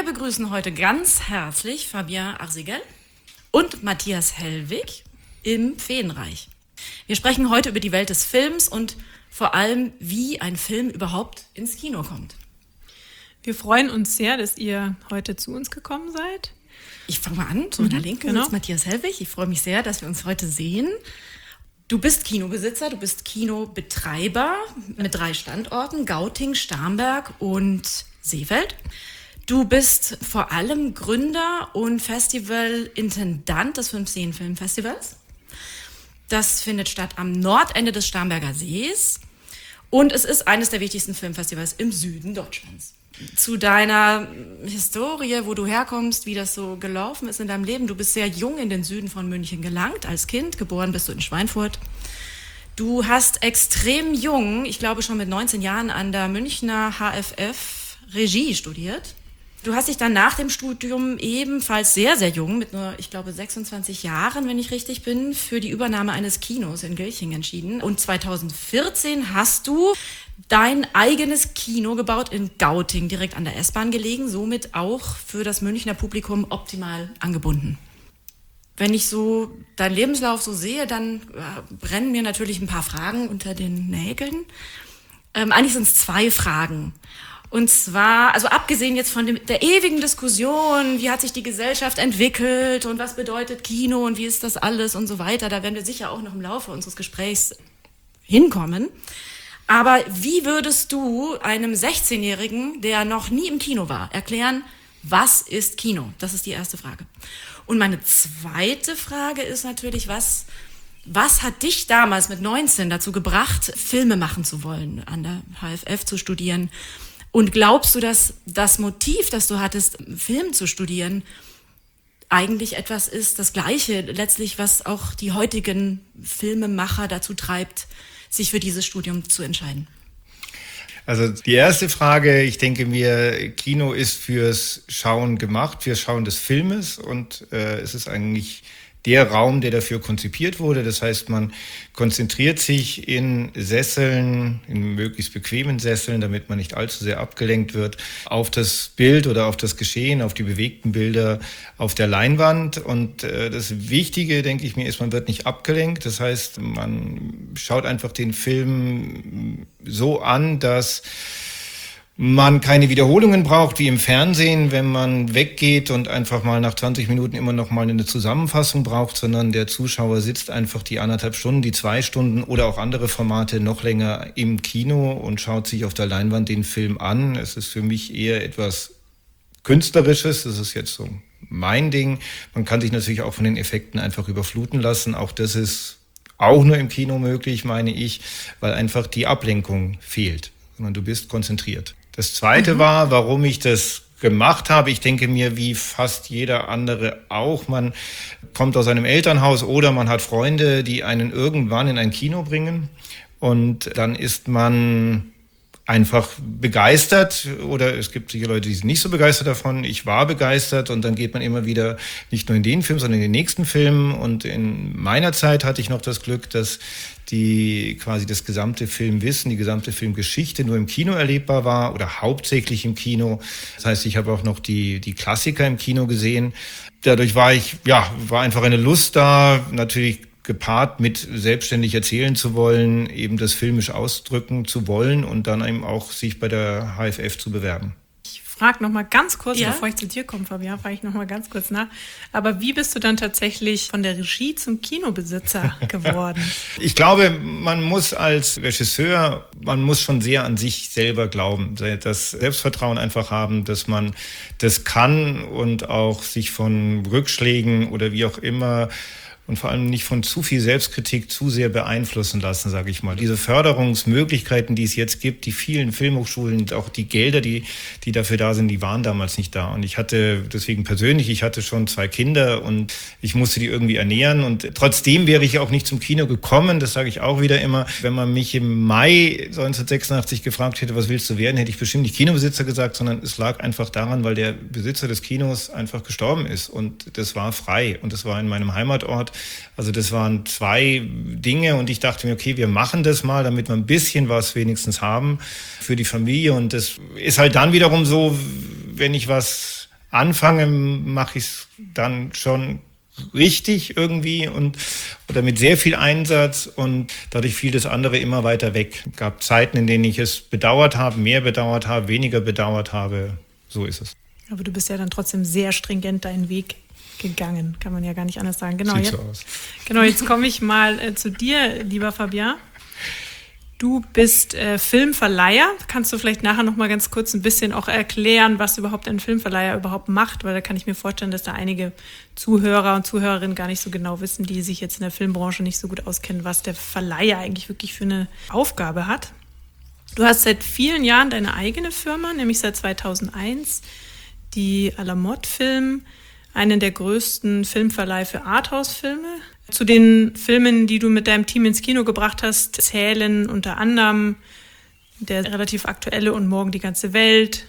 begrüßen heute ganz herzlich Fabien Arcigel und Matthias Hellwig im Feenreich. Wir sprechen heute über die Welt des Films und vor allem, wie ein Film überhaupt ins Kino kommt. Wir freuen uns sehr, dass ihr heute zu uns gekommen seid. Ich fange mal an, zu meiner Linken sitzt Matthias Hellwig. Ich freue mich sehr, dass wir uns heute sehen. Du bist Kinobesitzer, du bist Kinobetreiber mit 3 Standorten, Gauting, Starnberg und Seefeld. Du bist vor allem Gründer und Festivalintendant des 15 Filmfestivals. Das findet statt am Nordende des Starnberger Sees und es ist eines der wichtigsten Filmfestivals im Süden Deutschlands. Zu deiner Historie, wo du herkommst, wie das so gelaufen ist in deinem Leben. Du bist sehr jung in den Süden von München gelangt, als Kind, geboren bist du in Schweinfurt. Du hast extrem jung, ich glaube schon mit 19 Jahren, an der Münchner HFF Regie studiert. Du hast dich dann nach dem Studium ebenfalls sehr, sehr jung, mit nur, ich glaube, 26 Jahren, wenn ich richtig bin, für die Übernahme eines Kinos in Gilching entschieden. Und 2014 hast du dein eigenes Kino gebaut in Gauting, direkt an der S-Bahn gelegen, somit auch für das Münchner Publikum optimal angebunden. Wenn ich so deinen Lebenslauf so sehe, dann brennen mir natürlich ein paar Fragen unter den Nägeln. Eigentlich sind es 2 Fragen. Und zwar, also abgesehen jetzt von der ewigen Diskussion, wie hat sich die Gesellschaft entwickelt und was bedeutet Kino und wie ist das alles und so weiter, da werden wir sicher auch noch im Laufe unseres Gesprächs hinkommen. Aber wie würdest du einem 16-Jährigen, der noch nie im Kino war, erklären, was ist Kino? Das ist die erste Frage. Und meine zweite Frage ist natürlich, was hat dich damals mit 19 dazu gebracht, Filme machen zu wollen, an der HFF zu studieren? Und glaubst du, dass das Motiv, das du hattest, Film zu studieren, eigentlich etwas ist, das Gleiche letztlich, was auch die heutigen Filmemacher dazu treibt, sich für dieses Studium zu entscheiden? Also die erste Frage, ich denke mir, Kino ist fürs Schauen gemacht, fürs Schauen des Filmes und es ist eigentlich der Raum, der dafür konzipiert wurde. Das heißt, man konzentriert sich in Sesseln, in möglichst bequemen Sesseln, damit man nicht allzu sehr abgelenkt wird, auf das Bild oder auf das Geschehen, auf die bewegten Bilder auf der Leinwand. Und das Wichtige, denke ich mir, ist, man wird nicht abgelenkt. Das heißt, man schaut einfach den Film so an, dass man keine Wiederholungen braucht wie im Fernsehen, wenn man weggeht und einfach mal nach 20 Minuten immer noch mal eine Zusammenfassung braucht, sondern der Zuschauer sitzt einfach die 1,5 Stunden, die 2 Stunden oder auch andere Formate noch länger im Kino und schaut sich auf der Leinwand den Film an. Es ist für mich eher etwas Künstlerisches, das ist jetzt so mein Ding. Man kann sich natürlich auch von den Effekten einfach überfluten lassen. Auch das ist auch nur im Kino möglich, meine ich, weil einfach die Ablenkung fehlt, sondern du bist konzentriert. Das Zweite war, warum ich das gemacht habe. Ich denke mir, wie fast jeder andere auch, man kommt aus einem Elternhaus oder man hat Freunde, die einen irgendwann in ein Kino bringen und dann ist man einfach begeistert oder es gibt sicher Leute, die sind nicht so begeistert davon. Ich war begeistert und dann geht man immer wieder nicht nur in den Film, sondern in den nächsten Film. Und in meiner Zeit hatte ich noch das Glück, dass quasi das gesamte Filmwissen, die gesamte Filmgeschichte nur im Kino erlebbar war oder hauptsächlich im Kino. Das heißt, ich habe auch noch die Klassiker im Kino gesehen. Dadurch war einfach eine Lust da, natürlich gepaart mit selbstständig erzählen zu wollen, eben das filmisch ausdrücken zu wollen und dann eben auch sich bei der HFF zu bewerben. Ich frage noch mal ganz kurz, bevor ich zu dir komme, Fabian, frage ich noch mal ganz kurz nach. Aber wie bist du dann tatsächlich von der Regie zum Kinobesitzer geworden? Ich glaube, man muss als Regisseur, schon sehr an sich selber glauben, das Selbstvertrauen einfach haben, dass man das kann und auch sich von Rückschlägen oder wie auch immer und vor allem nicht von zu viel Selbstkritik zu sehr beeinflussen lassen, sage ich mal. Diese Förderungsmöglichkeiten, die es jetzt gibt, die vielen Filmhochschulen, auch die Gelder, die dafür da sind, die waren damals nicht da. Und ich hatte schon 2 Kinder und ich musste die irgendwie ernähren. Und trotzdem wäre ich auch nicht zum Kino gekommen, das sage ich auch wieder immer. Wenn man mich im Mai 1986 gefragt hätte, was willst du werden, hätte ich bestimmt nicht Kinobesitzer gesagt, sondern es lag einfach daran, weil der Besitzer des Kinos einfach gestorben ist. Und das war frei und das war in meinem Heimatort. Also das waren 2 Dinge und ich dachte mir, okay, wir machen das mal, damit wir ein bisschen was wenigstens haben für die Familie. Und das ist halt dann wiederum so, wenn ich was anfange, mache ich es dann schon richtig irgendwie oder mit sehr viel Einsatz und dadurch fiel das andere immer weiter weg. Es gab Zeiten, in denen ich es bedauert habe, mehr bedauert habe, weniger bedauert habe. So ist es. Aber du bist ja dann trotzdem sehr stringent deinen Weg gegangen, kann man ja gar nicht anders sagen. Genau, Sieht so aus. Genau, jetzt komme ich mal zu dir, lieber Fabien. Du bist Filmverleiher. Kannst du vielleicht nachher noch mal ganz kurz ein bisschen auch erklären, was überhaupt ein Filmverleiher überhaupt macht? Weil da kann ich mir vorstellen, dass da einige Zuhörer und Zuhörerinnen gar nicht so genau wissen, die sich jetzt in der Filmbranche nicht so gut auskennen, was der Verleiher eigentlich wirklich für eine Aufgabe hat. Du hast seit vielen Jahren deine eigene Firma, nämlich seit 2001, die à la Mode Film, einen der größten Filmverleih für Arthouse-Filme. Zu den Filmen, die du mit deinem Team ins Kino gebracht hast, zählen unter anderem der relativ aktuelle Und morgen die ganze Welt,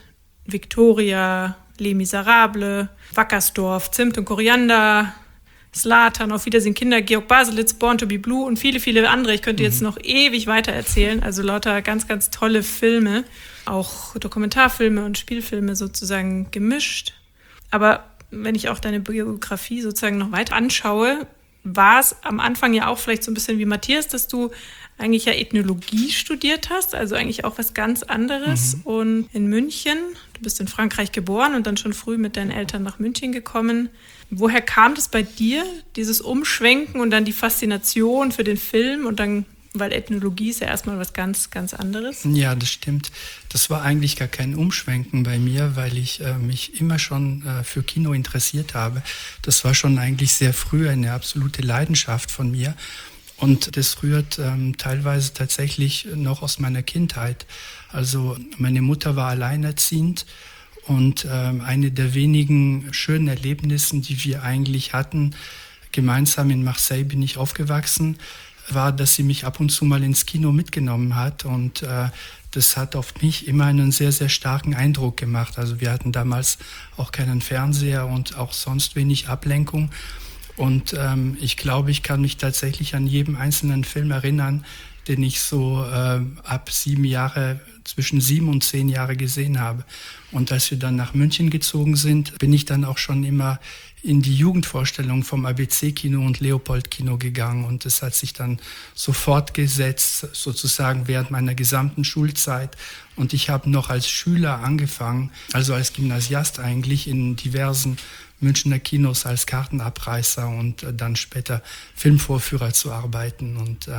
Victoria, Les Miserables, Wackersdorf, Zimt und Koriander, Zlatan, Auf Wiedersehen Kinder, Georg Baselitz, Born to be Blue und viele, viele andere. Ich könnte jetzt noch ewig weiter erzählen. Also lauter ganz, ganz tolle Filme, auch Dokumentarfilme und Spielfilme sozusagen gemischt. Aber wenn ich auch deine Biografie sozusagen noch weiter anschaue, war es am Anfang ja auch vielleicht so ein bisschen wie Matthias, dass du eigentlich ja Ethnologie studiert hast, also eigentlich auch was ganz anderes. Und in München, du bist in Frankreich geboren und dann schon früh mit deinen Eltern nach München gekommen. Woher kam das bei dir, dieses Umschwenken und dann die Faszination für den Film und dann, weil Ethnologie ist ja erstmal was ganz, ganz anderes? Ja, das stimmt. Das war eigentlich gar kein Umschwenken bei mir, weil ich mich immer schon für Kino interessiert habe. Das war schon eigentlich sehr früh eine absolute Leidenschaft von mir. Und das rührt teilweise tatsächlich noch aus meiner Kindheit. Also meine Mutter war alleinerziehend und eine der wenigen schönen Erlebnissen, die wir eigentlich hatten, gemeinsam in Marseille bin ich aufgewachsen, war, dass sie mich ab und zu mal ins Kino mitgenommen hat und das hat auf mich immer einen sehr, sehr starken Eindruck gemacht. Also wir hatten damals auch keinen Fernseher und auch sonst wenig Ablenkung und ich glaube, ich kann mich tatsächlich an jeden einzelnen Film erinnern, den ich so ab zwischen 7 und 10 Jahre gesehen habe. Und als wir dann nach München gezogen sind, bin ich dann auch schon immer in die Jugendvorstellung vom ABC-Kino und Leopold-Kino gegangen. Und das hat sich dann so fortgesetzt, sozusagen während meiner gesamten Schulzeit. Und ich habe noch als Schüler angefangen, also als Gymnasiast eigentlich, in diversen Münchner Kinos als Kartenabreißer und dann später Filmvorführer zu arbeiten. Und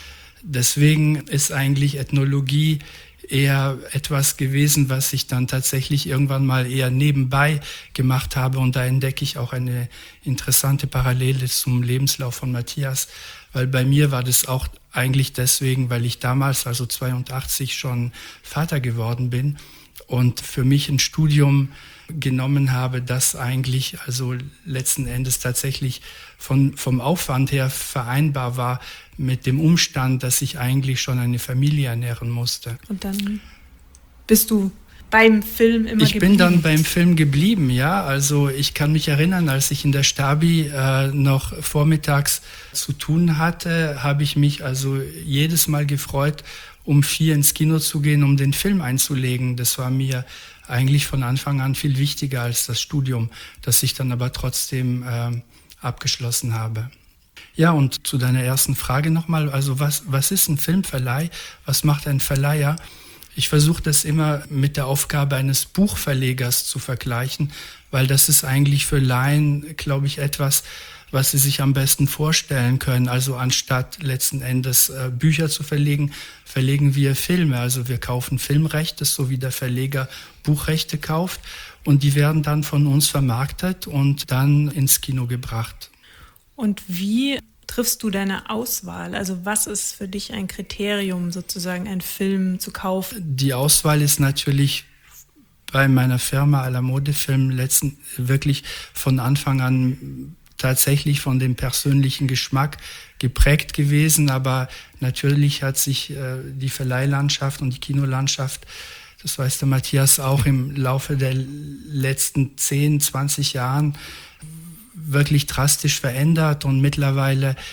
deswegen ist eigentlich Ethnologie eher etwas gewesen, was ich dann tatsächlich irgendwann mal eher nebenbei gemacht habe. Und da entdecke ich auch eine interessante Parallele zum Lebenslauf von Matthias, weil bei mir war das auch eigentlich deswegen, weil ich damals, also 82, schon Vater geworden bin und für mich ein Studium genommen habe, das eigentlich also letzten Endes tatsächlich vom Aufwand her vereinbar war mit dem Umstand, dass ich eigentlich schon eine Familie ernähren musste. Und dann bist du beim Film immer geblieben? Ich bin dann beim Film geblieben, ja. Also ich kann mich erinnern, als ich in der Stabi noch vormittags zu tun hatte, habe ich mich also jedes Mal gefreut, um 4 ins Kino zu gehen, um den Film einzulegen. Das war mir eigentlich von Anfang an viel wichtiger als das Studium, das ich dann aber trotzdem abgeschlossen habe. Ja, und zu deiner ersten Frage nochmal, also was ist ein Filmverleih? Was macht ein Verleiher? Ich versuche das immer mit der Aufgabe eines Buchverlegers zu vergleichen, weil das ist eigentlich für Laien, glaube ich, etwas, was sie sich am besten vorstellen können. Also anstatt letzten Endes Bücher zu verlegen, verlegen wir Filme. Also wir kaufen Filmrechte, so wie der Verleger Buchrechte kauft. Und die werden dann von uns vermarktet und dann ins Kino gebracht. Und wie triffst du deine Auswahl? Also was ist für dich ein Kriterium, sozusagen einen Film zu kaufen? Die Auswahl ist natürlich bei meiner Firma à la Mode Film wirklich von Anfang an tatsächlich von dem persönlichen Geschmack geprägt gewesen. Aber natürlich hat sich die Verleihlandschaft und die Kinolandschaft, das weiß der Matthias auch, im Laufe der letzten 10, 20 Jahren wirklich drastisch verändert und mittlerweile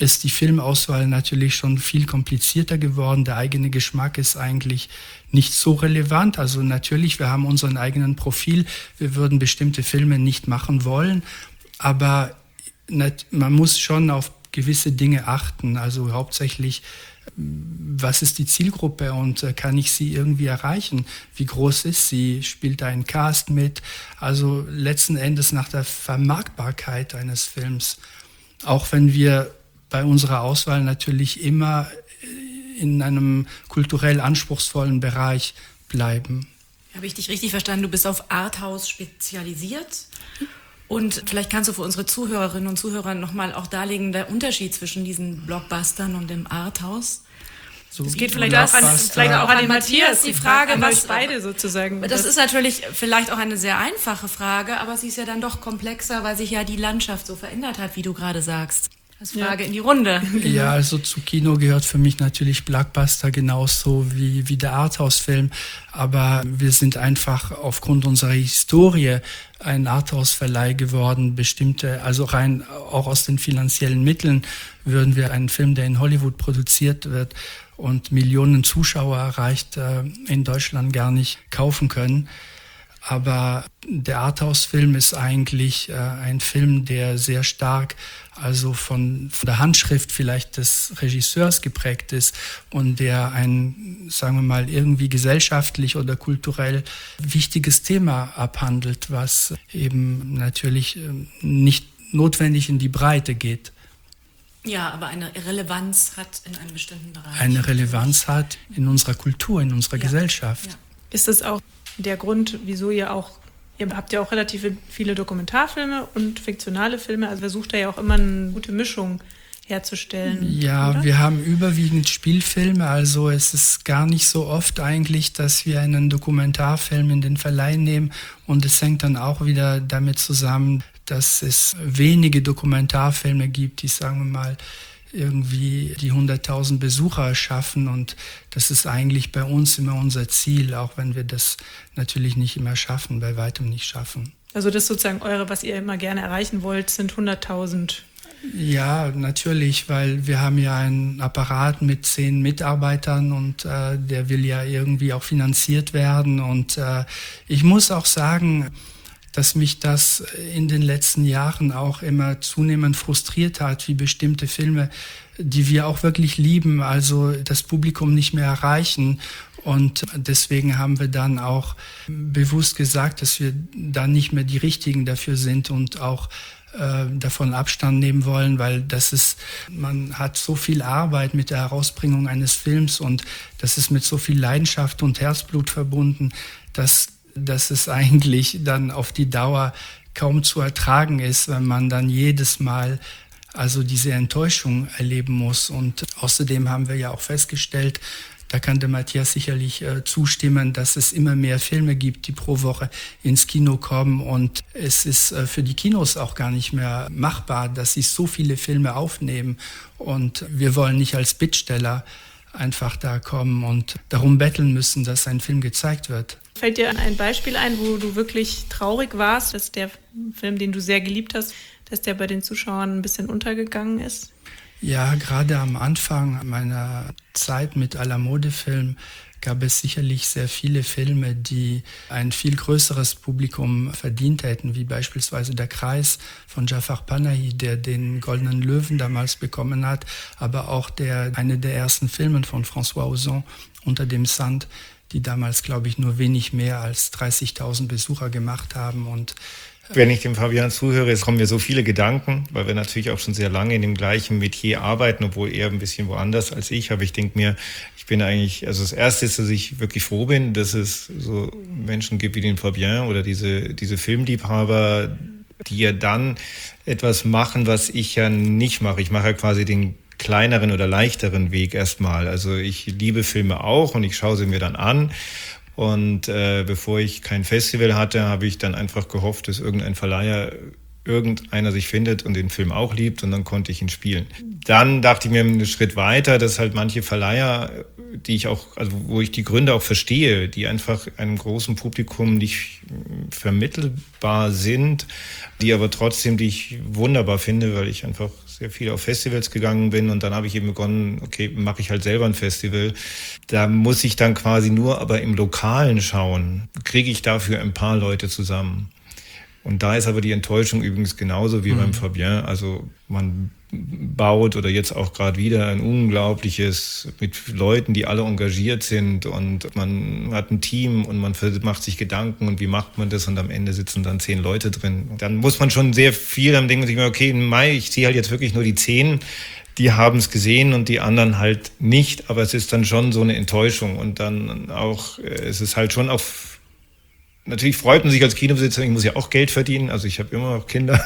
ist die Filmauswahl natürlich schon viel komplizierter geworden. Der eigene Geschmack ist eigentlich nicht so relevant. Also natürlich, wir haben unseren eigenen Profil. Wir würden bestimmte Filme nicht machen wollen. Aber man muss schon auf gewisse Dinge achten. Also hauptsächlich, was ist die Zielgruppe und kann ich sie irgendwie erreichen? Wie groß ist sie? Spielt da ein Cast mit? Also letzten Endes nach der Vermarktbarkeit eines Films. Auch wenn wir bei unserer Auswahl natürlich immer in einem kulturell anspruchsvollen Bereich bleiben. Habe ich dich richtig verstanden? Du bist auf Arthouse spezialisiert? Und vielleicht kannst du für unsere Zuhörerinnen und Zuhörer nochmal auch darlegen, der Unterschied zwischen diesen Blockbustern und dem Arthouse. So, es geht vielleicht auch an den Matthias, die Frage, was beide sozusagen. Das ist natürlich vielleicht auch eine sehr einfache Frage, aber sie ist ja dann doch komplexer, weil sich ja die Landschaft so verändert hat, wie du gerade sagst. Als Frage in die Runde. Ja, also zu Kino gehört für mich natürlich Blockbuster genauso wie der Arthouse-Film. Aber wir sind einfach aufgrund unserer Historie ein Arthouse-Verleih geworden. Also rein auch aus den finanziellen Mitteln würden wir einen Film, der in Hollywood produziert wird und Millionen Zuschauer erreicht, in Deutschland gar nicht kaufen können. Aber der Arthouse-Film ist eigentlich ein Film, der sehr stark also von der Handschrift vielleicht des Regisseurs geprägt ist und der ein, sagen wir mal, irgendwie gesellschaftlich oder kulturell wichtiges Thema abhandelt, was eben natürlich nicht notwendig in die Breite geht. Ja, aber eine Relevanz hat in einem bestimmten Bereich. Eine Relevanz hat in unserer Kultur, in unserer Gesellschaft. Ja. Ist das auch der Grund, wieso ihr habt ja auch relativ viele Dokumentarfilme und fiktionale Filme, also versucht ihr ja auch immer eine gute Mischung herzustellen. Ja, oder? Wir haben überwiegend Spielfilme, also es ist gar nicht so oft eigentlich, dass wir einen Dokumentarfilm in den Verleih nehmen und es hängt dann auch wieder damit zusammen, dass es wenige Dokumentarfilme gibt, die, sagen wir mal, irgendwie die 100.000 Besucher schaffen und das ist eigentlich bei uns immer unser Ziel, auch wenn wir das natürlich nicht immer schaffen, bei weitem nicht schaffen. Also das sozusagen was ihr immer gerne erreichen wollt, sind 100.000. Ja, natürlich, weil wir haben ja einen Apparat mit 10 Mitarbeitern und der will ja irgendwie auch finanziert werden und ich muss auch sagen, dass mich das in den letzten Jahren auch immer zunehmend frustriert hat, wie bestimmte Filme, die wir auch wirklich lieben, also das Publikum nicht mehr erreichen. Und deswegen haben wir dann auch bewusst gesagt, dass wir dann nicht mehr die Richtigen dafür sind und auch davon Abstand nehmen wollen, weil man hat so viel Arbeit mit der Herausbringung eines Films und das ist mit so viel Leidenschaft und Herzblut verbunden, dass es eigentlich dann auf die Dauer kaum zu ertragen ist, wenn man dann jedes Mal also diese Enttäuschung erleben muss. Und außerdem haben wir ja auch festgestellt, da kann der Matthias sicherlich zustimmen, dass es immer mehr Filme gibt, die pro Woche ins Kino kommen. Und es ist für die Kinos auch gar nicht mehr machbar, dass sie so viele Filme aufnehmen. Und wir wollen nicht als Bittsteller einfach da kommen und darum betteln müssen, dass ein Film gezeigt wird. Fällt dir ein Beispiel ein, wo du wirklich traurig warst, dass der Film, den du sehr geliebt hast, dass der bei den Zuschauern ein bisschen untergegangen ist? Ja, gerade am Anfang meiner Zeit mit à la Mode-Film gab es sicherlich sehr viele Filme, die ein viel größeres Publikum verdient hätten, wie beispielsweise Der Kreis von Jafar Panahi, der den Goldenen Löwen damals bekommen hat, aber auch eine der ersten Filme von François Ozon, Unter dem Sand, die damals, glaube ich, nur wenig mehr als 30.000 Besucher gemacht haben. Und wenn ich dem Fabian zuhöre, es kommen mir so viele Gedanken, weil wir natürlich auch schon sehr lange in dem gleichen Metier arbeiten, obwohl er ein bisschen woanders als ich. Aber ich denke mir, ich bin eigentlich, also das Erste ist, dass ich wirklich froh bin, dass es so Menschen gibt wie den Fabian oder diese Filmliebhaber, die ja dann etwas machen, was ich ja nicht mache. Ich mache ja quasi den kleineren oder leichteren Weg erstmal. Also ich liebe Filme auch und ich schaue sie mir dann an. Und bevor ich kein Festival hatte, habe ich dann einfach gehofft, dass irgendein Verleiher irgendeiner sich findet und den Film auch liebt und dann konnte ich ihn spielen. Dann dachte ich mir einen Schritt weiter, dass halt manche Verleiher, die ich auch, also wo ich die Gründe auch verstehe, die einfach einem großen Publikum nicht vermittelbar sind, die aber trotzdem, die ich wunderbar finde, weil ich einfach sehr viel auf Festivals gegangen bin und dann habe ich eben begonnen, okay, mache ich halt selber ein Festival. Da muss ich dann quasi nur aber im Lokalen schauen, kriege ich dafür ein paar Leute zusammen. Und da ist aber die Enttäuschung übrigens genauso wie beim Fabien. Also man baut oder jetzt auch gerade wieder ein unglaubliches mit Leuten, die alle engagiert sind und man hat ein Team und man macht sich Gedanken und wie macht man das und am Ende sitzen dann 10 Leute drin. Und dann muss man schon sehr viel am Denken, okay, im Mai, ich ziehe halt jetzt wirklich nur die 10, die haben es gesehen und die anderen halt nicht, aber es ist dann schon so eine Enttäuschung und dann auch, es ist halt schon auf. Natürlich freut man sich als Kinobesitzer, ich muss ja auch Geld verdienen, also ich habe immer noch Kinder.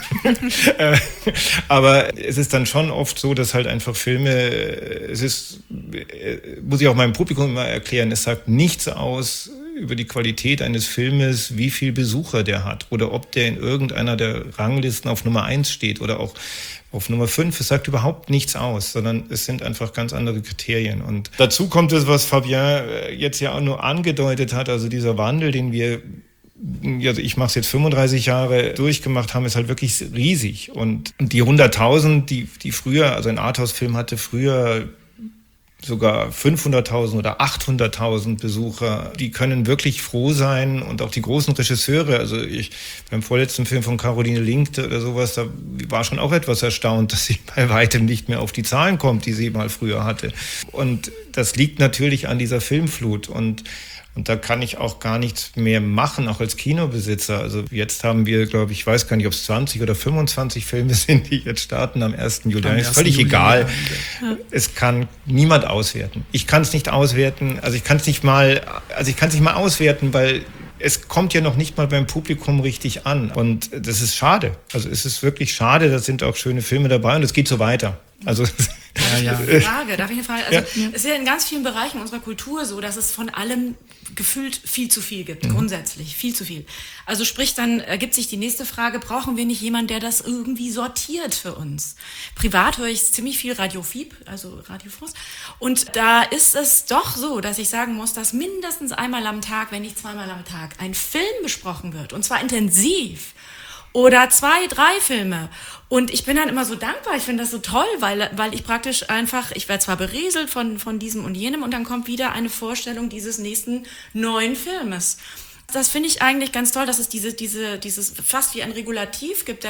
Aber es ist dann schon oft so, dass halt einfach Filme, es ist, muss ich auch meinem Publikum immer erklären, es sagt nichts aus über die Qualität eines Filmes, wie viel Besucher der hat oder ob der in irgendeiner der Ranglisten auf Nummer 1 steht oder auch auf Nummer 5, es sagt überhaupt nichts aus, sondern es sind einfach ganz andere Kriterien. Und dazu kommt es, was Fabien jetzt ja auch nur angedeutet hat, also dieser Wandel, den wir, also ich mache es jetzt 35 Jahre durchgemacht haben, ist halt wirklich riesig. Und die 100.000, die früher, also ein Arthouse-Film hatte früher sogar 500.000 oder 800.000 Besucher, die können wirklich froh sein und auch die großen Regisseure, also beim vorletzten Film von Caroline Link oder sowas, da war schon auch etwas erstaunt, dass sie bei weitem nicht mehr auf die Zahlen kommt, die sie mal früher hatte. Und das liegt natürlich an dieser Filmflut und da kann ich auch gar nichts mehr machen, auch als Kinobesitzer. Also jetzt haben wir, glaube ich, weiß gar nicht, ob es 20 oder 25 Filme sind, die jetzt starten am 1. Juli. Ist völlig egal. Ja. Es kann niemand auswerten. Ich kann es nicht auswerten. Also ich kann es nicht mal auswerten, weil es kommt ja noch nicht mal beim Publikum richtig an. Und das ist schade. Also es ist wirklich schade. Da sind auch schöne Filme dabei und es geht so weiter. Also Darf ich eine Frage? Also es ist ja in ganz vielen Bereichen unserer Kultur so, dass es von allem gefühlt viel zu viel gibt, grundsätzlich viel zu viel. Also sprich, dann ergibt sich die nächste Frage, brauchen wir nicht jemanden, der das irgendwie sortiert für uns? Privat höre ich ziemlich viel Radio Fieb, also Radio France, und da ist es doch so, dass ich sagen muss, dass mindestens einmal am Tag, wenn nicht zweimal am Tag, ein Film besprochen wird, und zwar intensiv. Oder 2, 3 Filme. Und ich bin dann immer so dankbar, ich finde das so toll, weil ich praktisch einfach, ich werde zwar berieselt von diesem und jenem und dann kommt wieder eine Vorstellung dieses nächsten neuen Filmes. Das finde ich eigentlich ganz toll, dass es dieses fast wie ein Regulativ gibt, der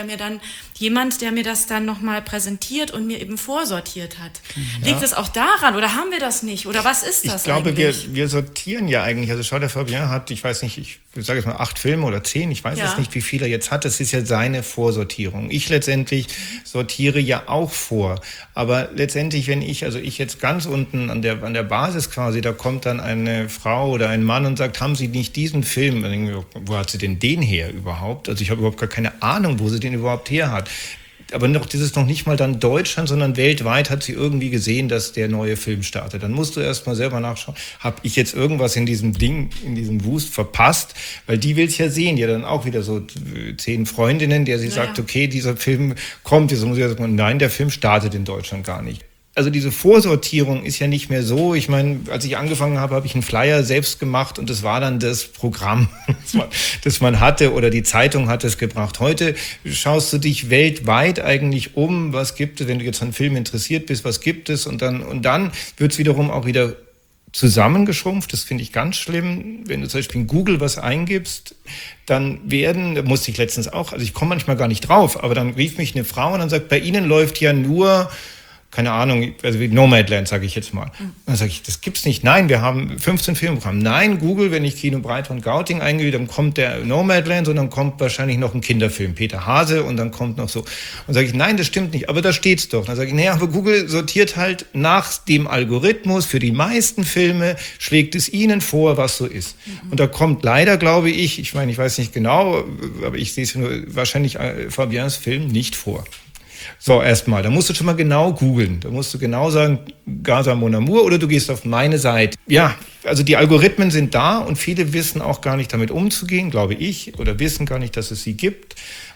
mir das dann nochmal präsentiert und mir eben vorsortiert hat. Ja. Liegt es auch daran oder haben wir das nicht? Oder was ist das eigentlich? Ich glaube, wir sortieren ja eigentlich. Also schau, der Fabien hat, ich weiß nicht, ich sage jetzt mal 8 Filme oder 10, ich weiß jetzt nicht, wie viel er jetzt hat. Das ist ja seine Vorsortierung. Ich letztendlich sortiere ja auch vor. Aber letztendlich, wenn ich jetzt ganz unten an der Basis quasi, da kommt dann eine Frau oder ein Mann und sagt, haben Sie nicht diesen Film? Dann denke ich mir, wo hat sie denn den her überhaupt? Also ich habe überhaupt gar keine Ahnung, wo sie den überhaupt her hat. Aber das ist noch nicht mal dann Deutschland, sondern weltweit hat sie irgendwie gesehen, dass der neue Film startet. Dann musst du erst mal selber nachschauen, habe ich jetzt irgendwas in diesem Ding, in diesem Wust verpasst? Weil die will es ja sehen, ja dann auch wieder so 10 Freundinnen, der sie sagt, okay, dieser Film kommt, jetzt muss ich sagen, nein, der Film startet in Deutschland gar nicht. Also diese Vorsortierung ist ja nicht mehr so. Ich meine, als ich angefangen habe, habe ich einen Flyer selbst gemacht und das war dann das Programm, das man hatte oder die Zeitung hat es gebracht. Heute schaust du dich weltweit eigentlich um, was gibt es, wenn du jetzt an Film interessiert bist, was gibt es und dann wird es wiederum auch wieder zusammengeschrumpft. Das finde ich ganz schlimm. Wenn du zum Beispiel in Google was eingibst, dann musste ich letztens auch, also ich komme manchmal gar nicht drauf, aber dann rief mich eine Frau und dann sagt, bei Ihnen läuft ja nur, keine Ahnung, also wie Nomadland, sage ich jetzt mal. Und dann sage ich, das gibt's nicht. Nein, wir haben 15 Filmprogramme. Nein, Google, wenn ich Kino Breitwand Gauting eingebe, dann kommt der Nomadland und dann kommt wahrscheinlich noch ein Kinderfilm, Peter Hase, und dann kommt noch so. Und sage ich, nein, das stimmt nicht, aber da steht's doch. Dann sage ich, naja, aber Google sortiert halt nach dem Algorithmus für die meisten Filme, schlägt es ihnen vor, was so ist. Und da kommt leider, glaube ich meine, ich weiß nicht genau, aber ich sehe es nur wahrscheinlich Fabiens Film nicht vor. So, erstmal, da musst du schon mal genau googeln. Da musst du genau sagen, Gaza Mon Amour, oder du gehst auf meine Seite. Ja, also die Algorithmen sind da und viele wissen auch gar nicht damit umzugehen, glaube ich, oder wissen gar nicht, dass es sie gibt.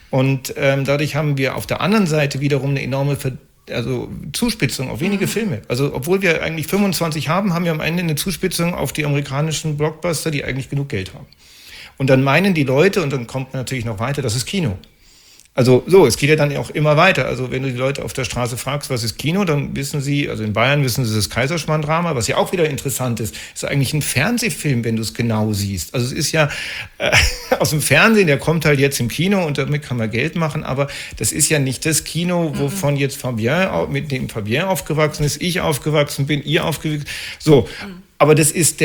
Und dadurch haben wir auf der anderen Seite wiederum eine enorme Zuspitzung auf wenige Filme. Also obwohl wir eigentlich 25 haben, haben wir am Ende eine Zuspitzung auf die amerikanischen Blockbuster, die eigentlich genug Geld haben. Und dann meinen die Leute, und dann kommt man natürlich noch weiter, das ist Kino. Also es geht ja dann auch immer weiter. Also wenn du die Leute auf der Straße fragst, was ist Kino, dann wissen sie, also in Bayern wissen sie das Kaiserschmarrn-Drama, was ja auch wieder interessant ist eigentlich ein Fernsehfilm, wenn du es genau siehst. Also es ist ja aus dem Fernsehen, der kommt halt jetzt im Kino und damit kann man Geld machen, aber das ist ja nicht das Kino, wovon jetzt mit dem Fabien aufgewachsen ist, ich aufgewachsen bin, ihr aufgewachsen. So, aber das ist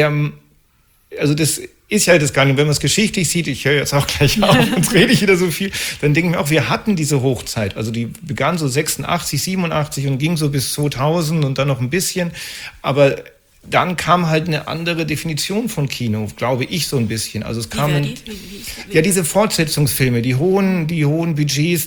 das ist ja das gar nicht, wenn man es geschichtlich sieht, ich höre jetzt auch gleich auf, sonst rede ich wieder so viel, dann denken wir auch, wir hatten diese Hochzeit, also die begann so 86, 87 und ging so bis 2000 und dann noch ein bisschen, aber dann kam halt eine andere Definition von Kino, glaube ich so ein bisschen. Also es kamen diese Fortsetzungsfilme, die hohen Budgets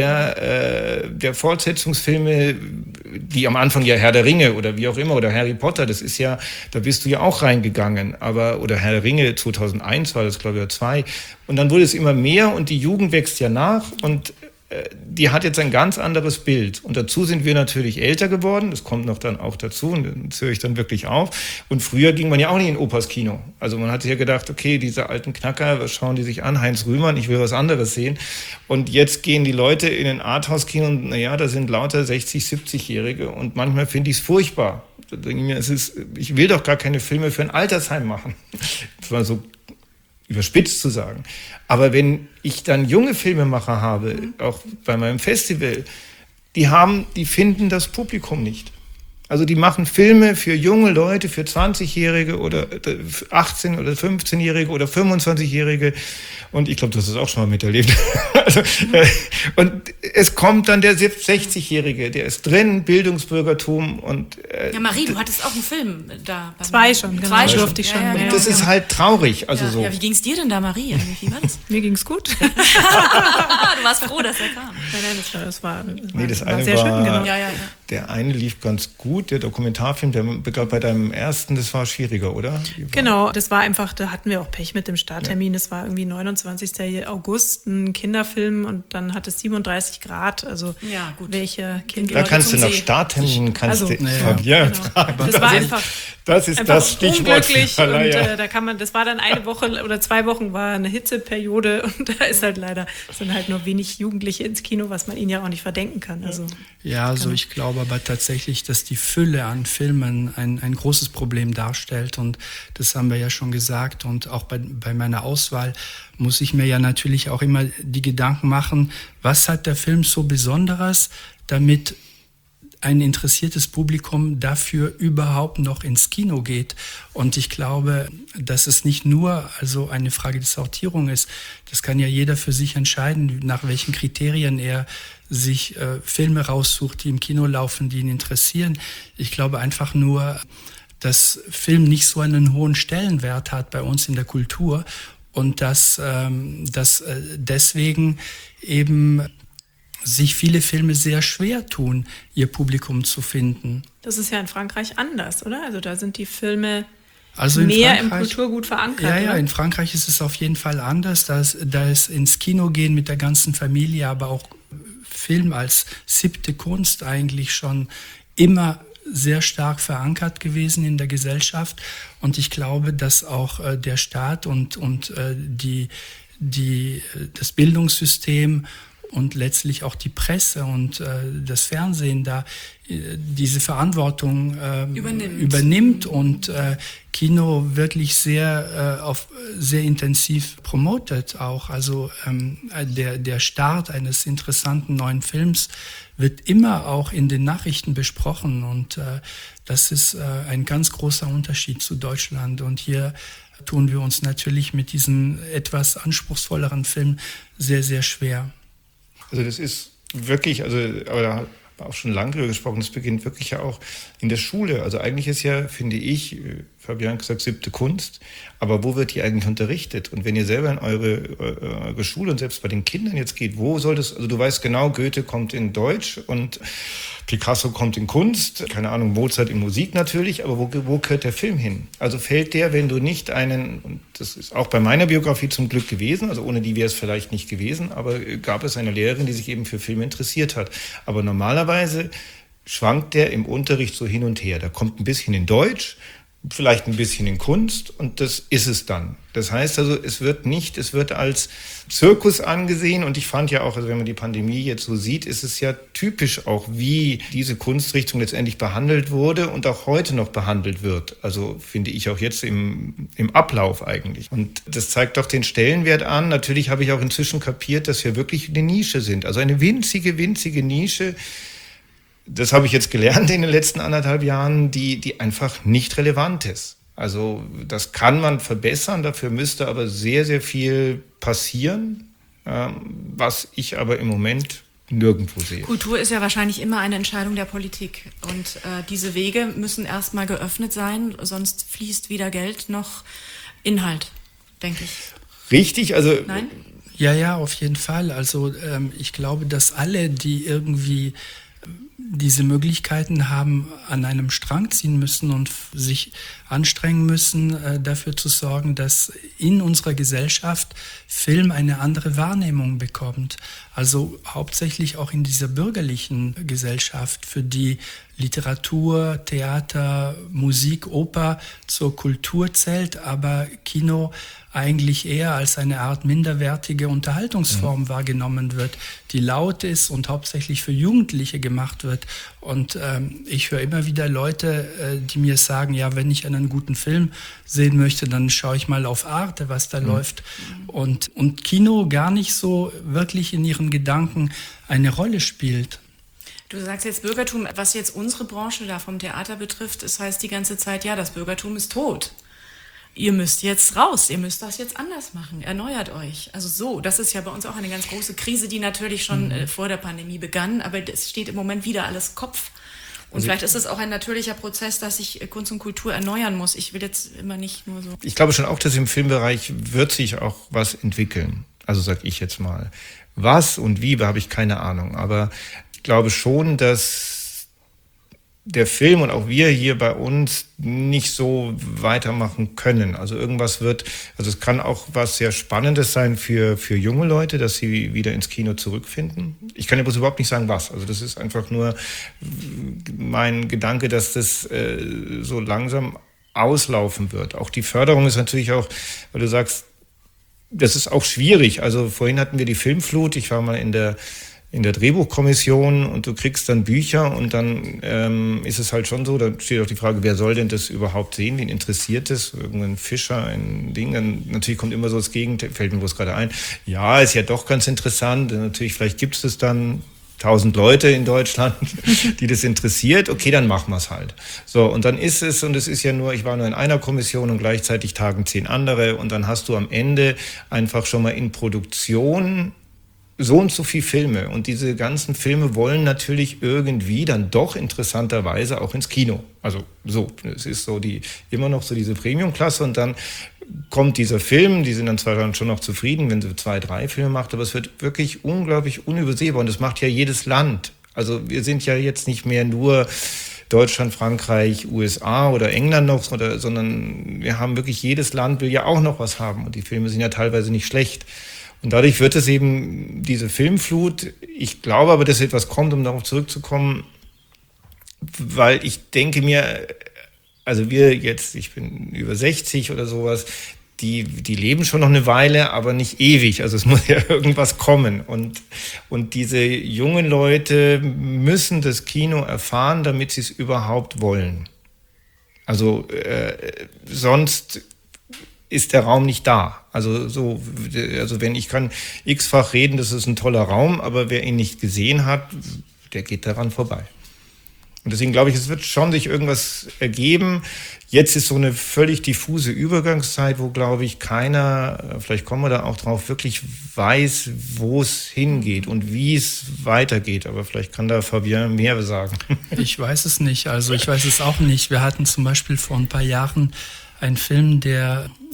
der Fortsetzungsfilme, die am Anfang ja Herr der Ringe oder wie auch immer oder Harry Potter, das ist ja, da bist du ja auch reingegangen, oder Herr der Ringe 2001 war das, glaube ich, oder 2. Und dann wurde es immer mehr und die Jugend wächst ja nach und die hat jetzt ein ganz anderes Bild. Und dazu sind wir natürlich älter geworden. Das kommt noch dann auch dazu. Und das höre ich dann wirklich auf. Und früher ging man ja auch nicht in Opas Kino. Also man hat sich ja gedacht, okay, diese alten Knacker, was schauen die sich an? Heinz Rühmann, ich will was anderes sehen. Und jetzt gehen die Leute in ein Arthouse-Kino und da sind lauter 60-, 70-Jährige. Und manchmal finde ich es furchtbar. Da denke ich mir, ich will doch gar keine Filme für ein Altersheim machen. Das war so überspitzt zu sagen. Aber wenn ich dann junge Filmemacher habe, auch bei meinem Festival, die finden das Publikum nicht. Also die machen Filme für junge Leute, für 20-Jährige oder 18- oder 15-Jährige oder 25-Jährige. Und ich glaube, du hast es auch schon mal miterlebt. Und es kommt dann der 60-Jährige, der ist drin, Bildungsbürgertum und... Marie, du hattest auch einen Film da. Zwei schon, genau. Zwei durfte ich schon. Ja, und das ist halt traurig. Also so. Ja, wie ging's dir denn da, Marie? Wie war das? Mir ging's gut. Du warst froh, dass er kam. Nein, das war sehr schön, genau. Der eine lief ganz gut, der Dokumentarfilm, bei deinem ersten, das war schwieriger, oder? Genau, das war einfach, da hatten wir auch Pech mit dem Starttermin. Das war irgendwie 29. August, ein Kinderfilm und dann hat es 37 Grad. Also welche Kinder... Da kannst du nach Starttermin fragen. Das war einfach... Das ist das Stichwort für Verleiher. Und das war dann eine Woche oder 2 Wochen war eine Hitzeperiode und da ist halt leider, sind halt nur wenig Jugendliche ins Kino, was man ihnen ja auch nicht verdenken kann. Also ich glaube aber tatsächlich, dass die Fülle an Filmen ein großes Problem darstellt und das haben wir ja schon gesagt und auch bei meiner Auswahl muss ich mir ja natürlich auch immer die Gedanken machen, was hat der Film so Besonderes, damit ein interessiertes Publikum dafür überhaupt noch ins Kino geht. Und ich glaube, dass es nicht nur eine Frage der Sortierung ist. Das kann ja jeder für sich entscheiden, nach welchen Kriterien er sich Filme raussucht, die im Kino laufen, die ihn interessieren. Ich glaube einfach nur, dass Film nicht so einen hohen Stellenwert hat bei uns in der Kultur und dass deswegen eben sich viele Filme sehr schwer tun, ihr Publikum zu finden. Das ist ja in Frankreich anders, oder? Also da sind die Filme mehr im Kulturgut verankert. Ja, in Frankreich ist es auf jeden Fall anders. Da ist ins Kino gehen mit der ganzen Familie, aber auch Film als 7. Kunst eigentlich schon immer sehr stark verankert gewesen in der Gesellschaft. Und ich glaube, dass auch der Staat und das Bildungssystem und letztlich auch die Presse und das Fernsehen da diese Verantwortung übernimmt und Kino wirklich sehr intensiv promotet auch. Also der Start eines interessanten neuen Films wird immer auch in den Nachrichten besprochen und das ist ein ganz großer Unterschied zu Deutschland und hier tun wir uns natürlich mit diesen etwas anspruchsvolleren Filmen sehr, sehr schwer. Also das ist wirklich, aber da haben wir auch schon lange drüber gesprochen, das beginnt wirklich ja auch in der Schule. Also eigentlich ist ja, finde ich, Fabian hat gesagt, 7. Kunst, aber wo wird die eigentlich unterrichtet? Und wenn ihr selber in eure Schule und selbst bei den Kindern jetzt geht, wo soll das, also du weißt genau, Goethe kommt in Deutsch und Picasso kommt in Kunst, keine Ahnung, Mozart in Musik natürlich, aber wo gehört der Film hin? Also fällt der, wenn du nicht und das ist auch bei meiner Biografie zum Glück gewesen, also ohne die wäre es vielleicht nicht gewesen, aber gab es eine Lehrerin, die sich eben für Film interessiert hat. Aber normalerweise schwankt der im Unterricht so hin und her. Da kommt ein bisschen in Deutsch, vielleicht ein bisschen in Kunst und das ist es dann. Das heißt also, es wird als Zirkus angesehen und ich fand ja auch, also wenn man die Pandemie jetzt so sieht, ist es ja typisch auch, wie diese Kunstrichtung letztendlich behandelt wurde und auch heute noch behandelt wird. Also finde ich auch jetzt im Ablauf eigentlich. Und das zeigt doch den Stellenwert an. Natürlich habe ich auch inzwischen kapiert, dass wir wirklich eine Nische sind. Also eine winzige, winzige Nische. Das habe ich jetzt gelernt in den letzten 1,5 Jahren, die einfach nicht relevant ist. Also das kann man verbessern, dafür müsste aber sehr, sehr viel passieren, was ich aber im Moment nirgendwo sehe. Kultur ist ja wahrscheinlich immer eine Entscheidung der Politik und diese Wege müssen erstmal geöffnet sein, sonst fließt weder Geld noch Inhalt, denke ich. Richtig, also... Nein? Ja, auf jeden Fall. Also ich glaube, dass alle, die irgendwie diese Möglichkeiten haben, an einem Strang ziehen müssen und sich anstrengen müssen, dafür zu sorgen, dass in unserer Gesellschaft Film eine andere Wahrnehmung bekommt. Also hauptsächlich auch in dieser bürgerlichen Gesellschaft, für die Literatur, Theater, Musik, Oper zur Kultur zählt, aber Kino eigentlich eher als eine Art minderwertige Unterhaltungsform wahrgenommen wird, die laut ist und hauptsächlich für Jugendliche gemacht wird. Und ich höre immer wieder Leute, die mir sagen, ja, wenn ich einen guten Film sehen möchte, dann schaue ich mal auf Arte, was da läuft. Und Kino gar nicht so wirklich in ihren Gedanken eine Rolle spielt. Du sagst jetzt Bürgertum, was jetzt unsere Branche da vom Theater betrifft, das heißt die ganze Zeit, ja, das Bürgertum ist tot. Ihr müsst jetzt raus, ihr müsst das jetzt anders machen, erneuert euch. Also so, das ist ja bei uns auch eine ganz große Krise, die natürlich schon vor der Pandemie begann, aber es steht im Moment wieder alles Kopf. Und vielleicht ist es auch ein natürlicher Prozess, dass sich Kunst und Kultur erneuern muss. Ich will jetzt immer nicht nur so... Ich glaube schon auch, dass im Filmbereich wird sich auch was entwickeln. Also sag ich jetzt mal. Was und wie, habe ich keine Ahnung. Aber ich glaube schon, dass der Film und auch wir hier bei uns nicht so weitermachen können. Also es kann auch was sehr Spannendes sein für junge Leute, dass sie wieder ins Kino zurückfinden. Ich kann ja bloß überhaupt nicht sagen, was. Also das ist einfach nur mein Gedanke, dass das so langsam auslaufen wird. Auch die Förderung ist natürlich auch, weil du sagst, das ist auch schwierig. Also vorhin hatten wir die Filmflut. Ich war mal in der Drehbuchkommission und du kriegst dann Bücher und dann ist es halt schon so, da steht auch die Frage, wer soll denn das überhaupt sehen, wen interessiert es, irgendein Fischer, ein Ding, dann natürlich kommt immer so das Gegenteil, fällt mir bloß gerade ein, ja, ist ja doch ganz interessant, natürlich vielleicht gibt es dann 1000 Leute in Deutschland, die das interessiert, okay, dann machen wir es halt. So, und dann ist es, und es ist ja nur, ich war nur in einer Kommission und gleichzeitig tagen 10 andere und dann hast du am Ende einfach schon mal in Produktion so und so viele Filme und diese ganzen Filme wollen natürlich irgendwie dann doch interessanterweise auch ins Kino. Also so, es ist so immer noch so diese Premium-Klasse und dann kommt dieser Film, die sind dann zwar dann schon noch zufrieden, wenn sie 2, 3 Filme macht, aber es wird wirklich unglaublich unübersehbar und das macht ja jedes Land. Also wir sind ja jetzt nicht mehr nur Deutschland, Frankreich, USA oder England noch, sondern wir haben wirklich, jedes Land will ja auch noch was haben und die Filme sind ja teilweise nicht schlecht. Und dadurch wird es eben diese Filmflut, ich glaube aber, dass etwas kommt, um darauf zurückzukommen, weil ich denke mir, also ich bin über 60 oder sowas, die leben schon noch eine Weile, aber nicht ewig, also es muss ja irgendwas kommen und diese jungen Leute müssen das Kino erfahren, damit sie es überhaupt wollen. Also sonst ist der Raum nicht da. Also wenn ich kann x-fach reden, das ist ein toller Raum, aber wer ihn nicht gesehen hat, der geht daran vorbei. Und deswegen glaube ich, es wird schon sich irgendwas ergeben. Jetzt ist so eine völlig diffuse Übergangszeit, wo, glaube ich, keiner, vielleicht kommen wir da auch drauf, wirklich weiß, wo es hingeht und wie es weitergeht. Aber vielleicht kann da Fabian mehr sagen. Ich weiß es nicht. Also ich weiß es auch nicht. Wir hatten zum Beispiel vor ein paar Jahren einen Film, der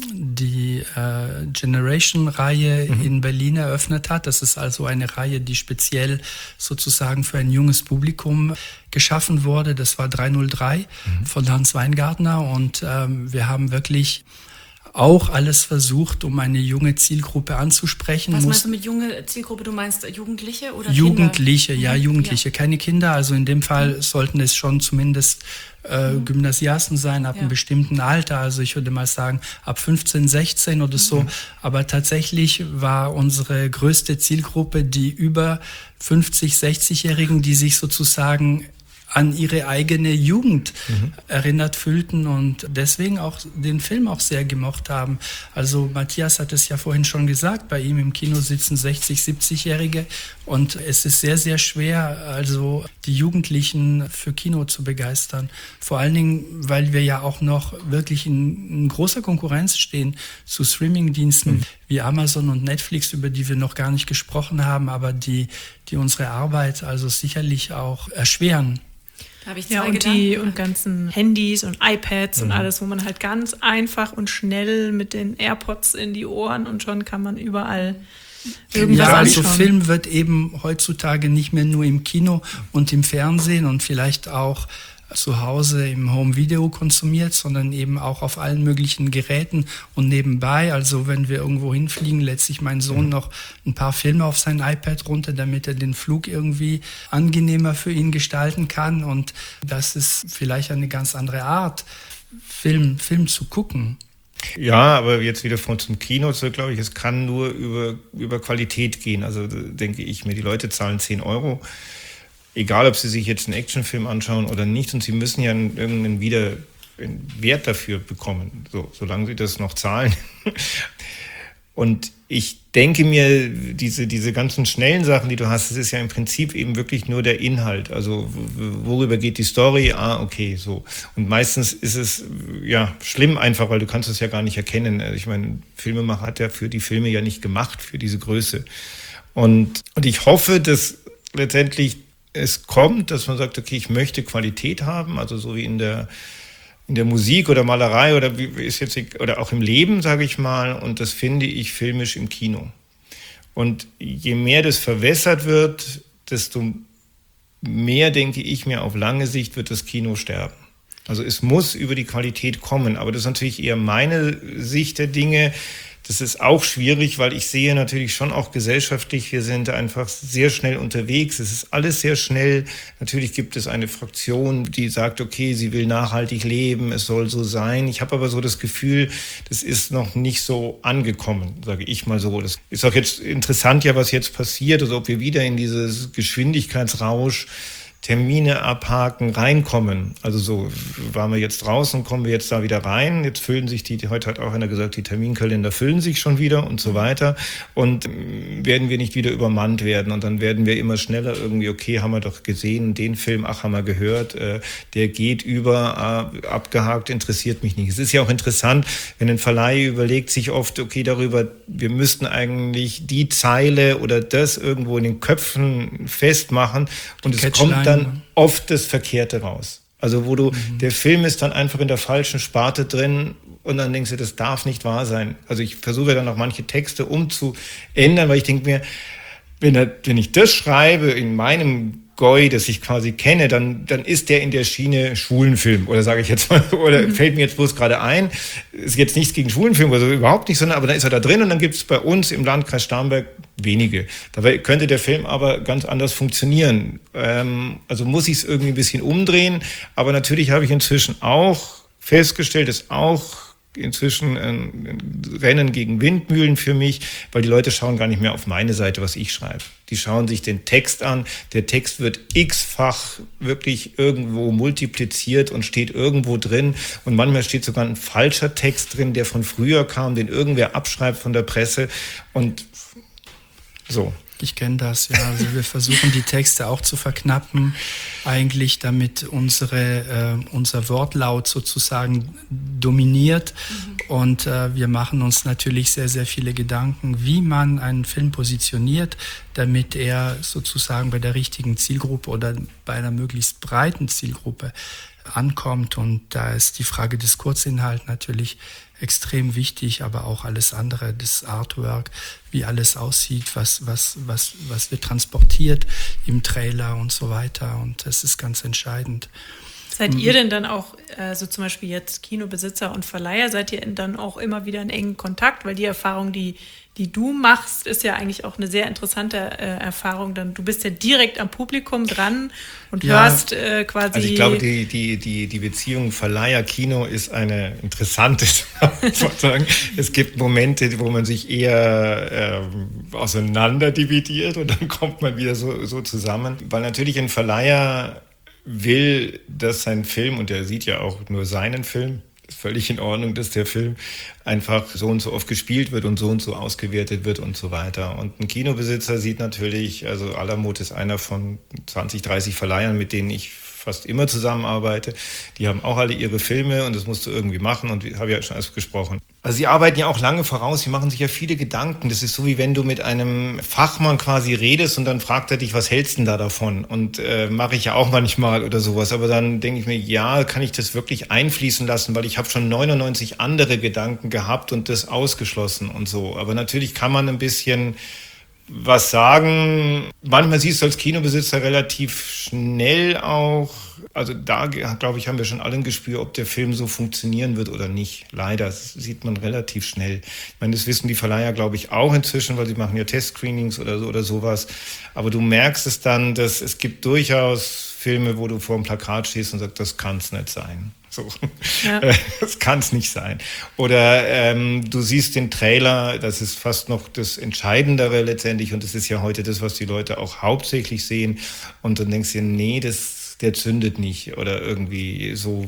die Generation-Reihe in Berlin eröffnet hat. Das ist also eine Reihe, die speziell sozusagen für ein junges Publikum geschaffen wurde. Das war 303 von Hans Weingartner und wir haben wirklich auch alles versucht, um eine junge Zielgruppe anzusprechen. Was meinst du mit junge Zielgruppe? Du meinst Jugendliche oder Jugendliche, Kinder? Ja, Jugendliche, keine Kinder. Also in dem Fall sollten es schon zumindest Gymnasiasten sein, ab einem bestimmten Alter. Also ich würde mal sagen, ab 15, 16 oder so. Aber tatsächlich war unsere größte Zielgruppe die über 50, 60-Jährigen, die sich sozusagen an ihre eigene Jugend erinnert fühlten und deswegen auch den Film auch sehr gemocht haben. Also Matthias hat es ja vorhin schon gesagt, bei ihm im Kino sitzen 60, 70-Jährige und es ist sehr, sehr schwer, also die Jugendlichen für Kino zu begeistern. Vor allen Dingen, weil wir ja auch noch wirklich in großer Konkurrenz stehen zu Streamingdiensten wie Amazon und Netflix, über die wir noch gar nicht gesprochen haben, aber die unsere Arbeit also sicherlich auch erschweren. Da habe ich Ja, und und ganzen Handys und iPads und alles, wo man halt ganz einfach und schnell mit den AirPods in die Ohren und schon kann man überall irgendwas anschauen. Also Film wird eben heutzutage nicht mehr nur im Kino und im Fernsehen und vielleicht auch zu Hause im Home-Video konsumiert, sondern eben auch auf allen möglichen Geräten und nebenbei. Also wenn wir irgendwo hinfliegen, lädt sich mein Sohn noch ein paar Filme auf sein iPad runter, damit er den Flug irgendwie angenehmer für ihn gestalten kann. Und das ist vielleicht eine ganz andere Art, Film zu gucken. Ja, aber jetzt wieder zum Kino zurück, glaube ich, es kann nur über Qualität gehen. Also denke ich mir, die Leute zahlen 10 €. Egal, ob sie sich jetzt einen Actionfilm anschauen oder nicht, und sie müssen ja irgendeinen Wert dafür bekommen, solange sie das noch zahlen. Und ich denke mir, diese ganzen schnellen Sachen, die du hast, das ist ja im Prinzip eben wirklich nur der Inhalt. Also worüber geht die Story? Okay, so. Und meistens ist es ja schlimm einfach, weil du kannst es ja gar nicht erkennen. Ich meine, Filmemacher hat ja für die Filme ja nicht gemacht, für diese Größe. Und ich hoffe, dass letztendlich es kommt, dass man sagt, okay, ich möchte Qualität haben, also so wie in der Musik oder Malerei oder oder auch im Leben, sage ich mal, und das finde ich filmisch im Kino. Und je mehr das verwässert wird, desto mehr, denke ich mir, auf lange Sicht wird das Kino sterben. Also es muss über die Qualität kommen, aber das ist natürlich eher meine Sicht der Dinge. Das ist auch schwierig, weil ich sehe natürlich schon auch gesellschaftlich, wir sind einfach sehr schnell unterwegs. Es ist alles sehr schnell. Natürlich gibt es eine Fraktion, die sagt, okay, sie will nachhaltig leben, es soll so sein. Ich habe aber so das Gefühl, das ist noch nicht so angekommen, sage ich mal so. Das ist auch jetzt interessant, ja, was jetzt passiert, also ob wir wieder in dieses Geschwindigkeitsrausch Termine abhaken, reinkommen. Also so waren wir jetzt draußen, kommen wir jetzt da wieder rein. Jetzt füllen sich heute hat auch einer gesagt, die Terminkalender füllen sich schon wieder und so weiter. Und werden wir nicht wieder übermannt werden. Und dann werden wir immer schneller irgendwie, okay, haben wir doch gesehen, den Film, haben wir gehört, der geht über, abgehakt, interessiert mich nicht. Es ist ja auch interessant, wenn ein Verleih überlegt sich oft, okay, wir müssten eigentlich die Zeile oder das irgendwo in den Köpfen festmachen und es kommt dann oft das Verkehrte raus. Also der Film ist dann einfach in der falschen Sparte drin und dann denkst du, das darf nicht wahr sein. Also ich versuche dann auch manche Texte umzuändern, weil ich denke mir, wenn ich das schreibe in meinem Goi, das ich quasi kenne, dann ist der in der Schiene Schwulenfilm, oder sage ich jetzt mal, oder fällt mir jetzt bloß gerade ein, ist jetzt nichts gegen Schwulenfilm, also überhaupt nicht, aber dann ist er da drin und dann gibt es bei uns im Landkreis Starnberg wenige. Dabei könnte der Film aber ganz anders funktionieren. Also muss ich es irgendwie ein bisschen umdrehen, aber natürlich habe ich inzwischen auch festgestellt, dass auch inzwischen ein Rennen gegen Windmühlen für mich, weil die Leute schauen gar nicht mehr auf meine Seite, was ich schreibe. Die schauen sich den Text an. Der Text wird x-fach wirklich irgendwo multipliziert und steht irgendwo drin. Und manchmal steht sogar ein falscher Text drin, der von früher kam, den irgendwer abschreibt von der Presse. Und so. Ich kenne das, ja. Also wir versuchen die Texte auch zu verknappen, eigentlich damit unser Wortlaut sozusagen dominiert. Und wir machen uns natürlich sehr, sehr viele Gedanken, wie man einen Film positioniert, damit er sozusagen bei der richtigen Zielgruppe oder bei einer möglichst breiten Zielgruppe ankommt. Und da ist die Frage des Kurzinhalts natürlich extrem wichtig, aber auch alles andere, das Artwork, wie alles aussieht, was wird transportiert im Trailer und so weiter. Und das ist ganz entscheidend. Seid ihr denn dann auch, so zum Beispiel jetzt Kinobesitzer und Verleiher, seid ihr dann auch immer wieder in engen Kontakt? Weil die Erfahrung, die du machst, ist ja eigentlich auch eine sehr interessante Erfahrung. Du bist ja direkt am Publikum dran und hörst quasi... Also ich glaube, die Beziehung Verleiher-Kino ist eine interessante. Es gibt Momente, wo man sich eher auseinander dividiert und dann kommt man wieder so zusammen. Weil natürlich ein Verleiher will, dass sein Film, und der sieht ja auch nur seinen Film, ist völlig in Ordnung, dass der Film einfach so und so oft gespielt wird und so ausgewertet wird und so weiter. Und ein Kinobesitzer sieht natürlich, also Alamut ist einer von 20, 30 Verleihern, mit denen ich fast immer zusammenarbeite. Die haben auch alle ihre Filme und das musst du irgendwie machen und habe ja schon alles gesprochen. Also sie arbeiten ja auch lange voraus, sie machen sich ja viele Gedanken. Das ist so, wie wenn du mit einem Fachmann quasi redest und dann fragt er dich, was hältst du denn da davon? Und mache ich ja auch manchmal oder sowas. Aber dann denke ich mir, ja, kann ich das wirklich einfließen lassen, weil ich habe schon 99 andere Gedanken gehabt und das ausgeschlossen und so. Aber natürlich kann man ein bisschen was sagen. Manchmal siehst du als Kinobesitzer relativ schnell auch, also da, glaube ich, haben wir schon alle ein Gespür, ob der Film so funktionieren wird oder nicht. Leider, das sieht man relativ schnell. Ich meine, das wissen die Verleiher, glaube ich, auch inzwischen, weil sie machen ja Testscreenings oder sowas. Aber du merkst es dann, dass es gibt durchaus Filme, wo du vor dem Plakat stehst und sagst, das kann es nicht sein. So. Ja. Das kann es nicht sein. Oder du siehst den Trailer, das ist fast noch das Entscheidendere letztendlich und das ist ja heute das, was die Leute auch hauptsächlich sehen und dann denkst du dir, nee, der zündet nicht oder irgendwie so,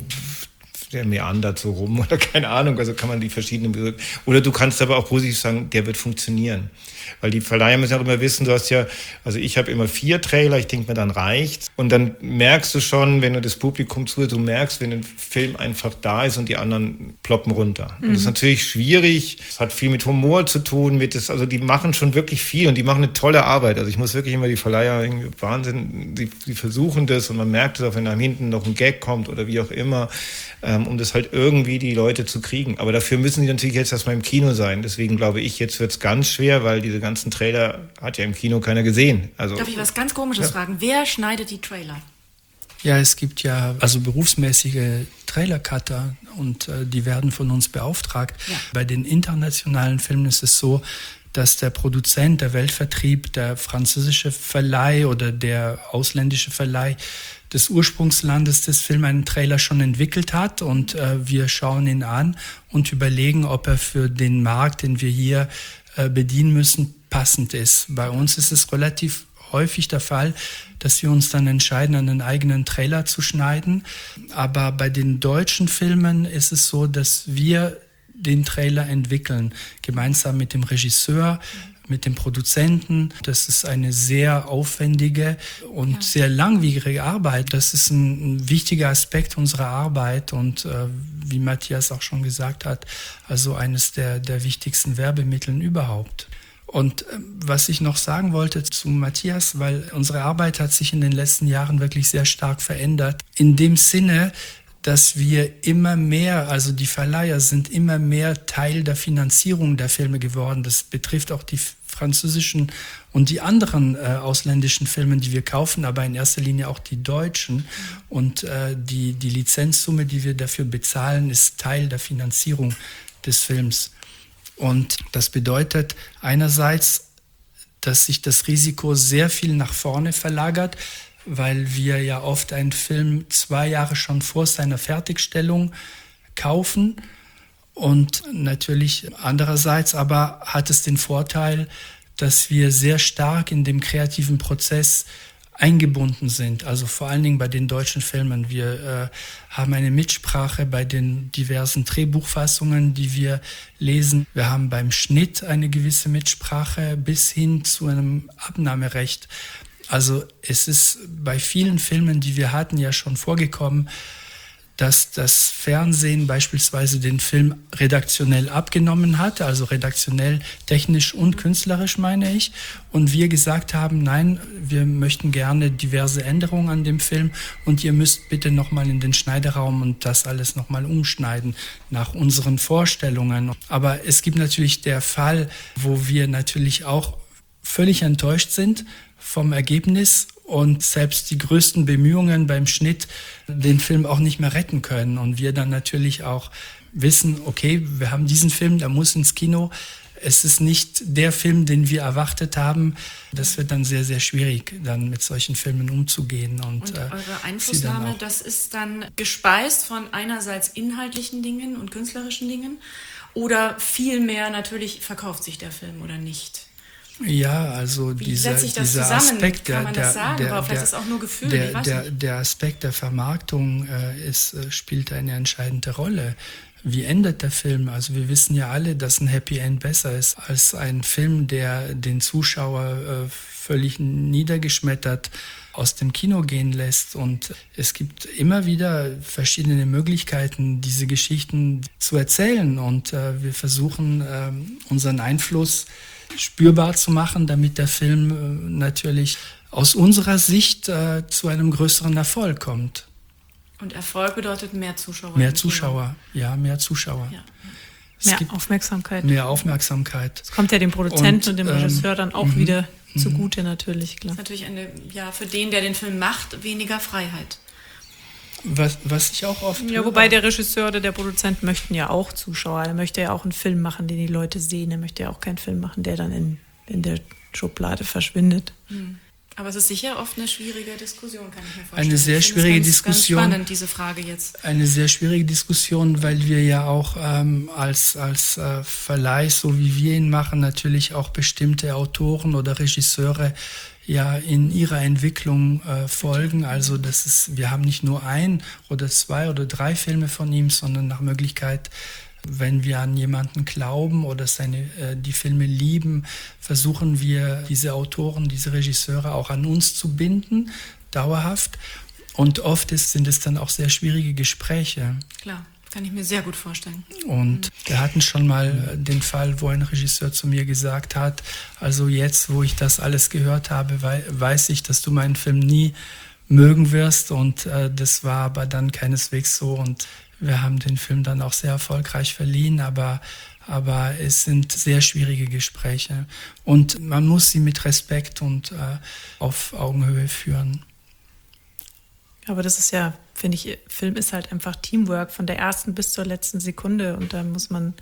der meandert so rum oder keine Ahnung, also kann man die verschiedenen, oder du kannst aber auch positiv sagen, der wird funktionieren. Weil die Verleiher müssen auch immer wissen, du hast ja, also ich habe immer 4 Trailer, ich denke mir, dann reicht's. Und dann merkst du schon, wenn du das Publikum zuhörst, du merkst, wenn ein Film einfach da ist und die anderen ploppen runter. Und das ist natürlich schwierig, es hat viel mit Humor zu tun, also die machen schon wirklich viel und die machen eine tolle Arbeit. Also ich muss wirklich immer die Verleiher, Wahnsinn, die versuchen das und man merkt es auch, wenn da hinten noch ein Gag kommt oder wie auch immer, um das halt irgendwie die Leute zu kriegen. Aber dafür müssen die natürlich jetzt erstmal im Kino sein. Deswegen glaube ich, jetzt wird es ganz schwer, weil diese ganzen Trailer hat ja im Kino keiner gesehen. Also, darf ich was ganz Komisches fragen? Wer schneidet die Trailer? Ja, es gibt ja also berufsmäßige Trailer-Cutter und die werden von uns beauftragt. Ja. Bei den internationalen Filmen ist es so, dass der Produzent, der Weltvertrieb, der französische Verleih oder der ausländische Verleih des Ursprungslandes des Films einen Trailer schon entwickelt hat und wir schauen ihn an und überlegen, ob er für den Markt, den wir hier bedienen müssen, passend ist. Bei uns ist es relativ häufig der Fall, dass wir uns dann entscheiden, einen eigenen Trailer zu schneiden. Aber bei den deutschen Filmen ist es so, dass wir den Trailer entwickeln, gemeinsam mit dem Regisseur, mit dem Produzenten. Das ist eine sehr aufwendige und sehr langwierige Arbeit. Das ist ein wichtiger Aspekt unserer Arbeit und wie Matthias auch schon gesagt hat, also eines der wichtigsten Werbemittel überhaupt. Und was ich noch sagen wollte zu Matthias, weil unsere Arbeit hat sich in den letzten Jahren wirklich sehr stark verändert. In dem Sinne, dass wir immer mehr, also die Verleiher sind immer mehr Teil der Finanzierung der Filme geworden. Das betrifft auch die französischen und die anderen ausländischen Filme, die wir kaufen, aber in erster Linie auch die deutschen. Und die Lizenzsumme, die wir dafür bezahlen, ist Teil der Finanzierung des Films. Und das bedeutet einerseits, dass sich das Risiko sehr viel nach vorne verlagert, weil wir ja oft einen Film 2 Jahre schon vor seiner Fertigstellung kaufen. Und natürlich andererseits aber hat es den Vorteil, dass wir sehr stark in dem kreativen Prozess eingebunden sind. Also vor allen Dingen bei den deutschen Filmen. Wir haben eine Mitsprache bei den diversen Drehbuchfassungen, die wir lesen. Wir haben beim Schnitt eine gewisse Mitsprache bis hin zu einem Abnahmerecht. Also es ist bei vielen Filmen, die wir hatten, ja schon vorgekommen, dass das Fernsehen beispielsweise den Film redaktionell abgenommen hat, also redaktionell, technisch und künstlerisch meine ich. Und wir gesagt haben, nein, wir möchten gerne diverse Änderungen an dem Film und ihr müsst bitte nochmal in den Schneideraum und das alles nochmal umschneiden nach unseren Vorstellungen. Aber es gibt natürlich der Fall, wo wir natürlich auch völlig enttäuscht sind vom Ergebnis und selbst die größten Bemühungen beim Schnitt den Film auch nicht mehr retten können. Und wir dann natürlich auch wissen, okay, wir haben diesen Film, der muss ins Kino. Es ist nicht der Film, den wir erwartet haben. Das wird dann sehr, sehr schwierig, dann mit solchen Filmen umzugehen. Und eure Einflussnahme, das ist dann gespeist von einerseits inhaltlichen Dingen und künstlerischen Dingen oder vielmehr natürlich verkauft sich der Film oder nicht? Ja, also dieser Aspekt Kann man das sagen? Vielleicht ist es auch nur Gefühl. Der Aspekt der Vermarktung spielt eine entscheidende Rolle. Wie endet der Film? Also wir wissen ja alle, dass ein Happy End besser ist als ein Film, der den Zuschauer völlig niedergeschmettert aus dem Kino gehen lässt. Und es gibt immer wieder verschiedene Möglichkeiten, diese Geschichten zu erzählen. Und wir versuchen, unseren Einfluss spürbar zu machen, damit der Film natürlich aus unserer Sicht zu einem größeren Erfolg kommt. Und Erfolg bedeutet mehr Zuschauer. Mehr Zuschauer, ja, mehr Zuschauer. Ja. Mehr Aufmerksamkeit. Mehr Aufmerksamkeit. Das kommt ja dem Produzenten und dem Regisseur dann auch wieder zugute natürlich, klar. Das ist natürlich für den, der den Film macht, weniger Freiheit. Was ich auch oft höre. Wobei der Regisseur oder der Produzent möchten ja auch Zuschauer. Er möchte ja auch einen Film machen, den die Leute sehen. Er möchte ja auch keinen Film machen, der dann in der Schublade verschwindet. Aber es ist sicher oft eine schwierige Diskussion, kann ich mir vorstellen. Eine sehr schwierige Diskussion. Ganz spannend, diese Frage jetzt. Eine sehr schwierige Diskussion, weil wir ja auch als Verleih, so wie wir ihn machen, natürlich auch bestimmte Autoren oder Regisseure ja in ihrer Entwicklung folgen. Also wir haben nicht nur 1 oder 2 oder 3 Filme von ihm, sondern nach Möglichkeit, wenn wir an jemanden glauben oder die Filme lieben, versuchen wir diese Autoren, diese Regisseure auch an uns zu binden, dauerhaft. Und oft sind es dann auch sehr schwierige Gespräche. Klar. Kann ich mir sehr gut vorstellen. Und wir hatten schon mal den Fall, wo ein Regisseur zu mir gesagt hat, also jetzt, wo ich das alles gehört habe, weiß ich, dass du meinen Film nie mögen wirst. Und das war aber dann keineswegs so. Und wir haben den Film dann auch sehr erfolgreich verliehen, aber es sind sehr schwierige Gespräche. Und man muss sie mit Respekt und auf Augenhöhe führen. Aber das ist ja, finde ich, Film ist halt einfach Teamwork von der ersten bis zur letzten Sekunde und da muss man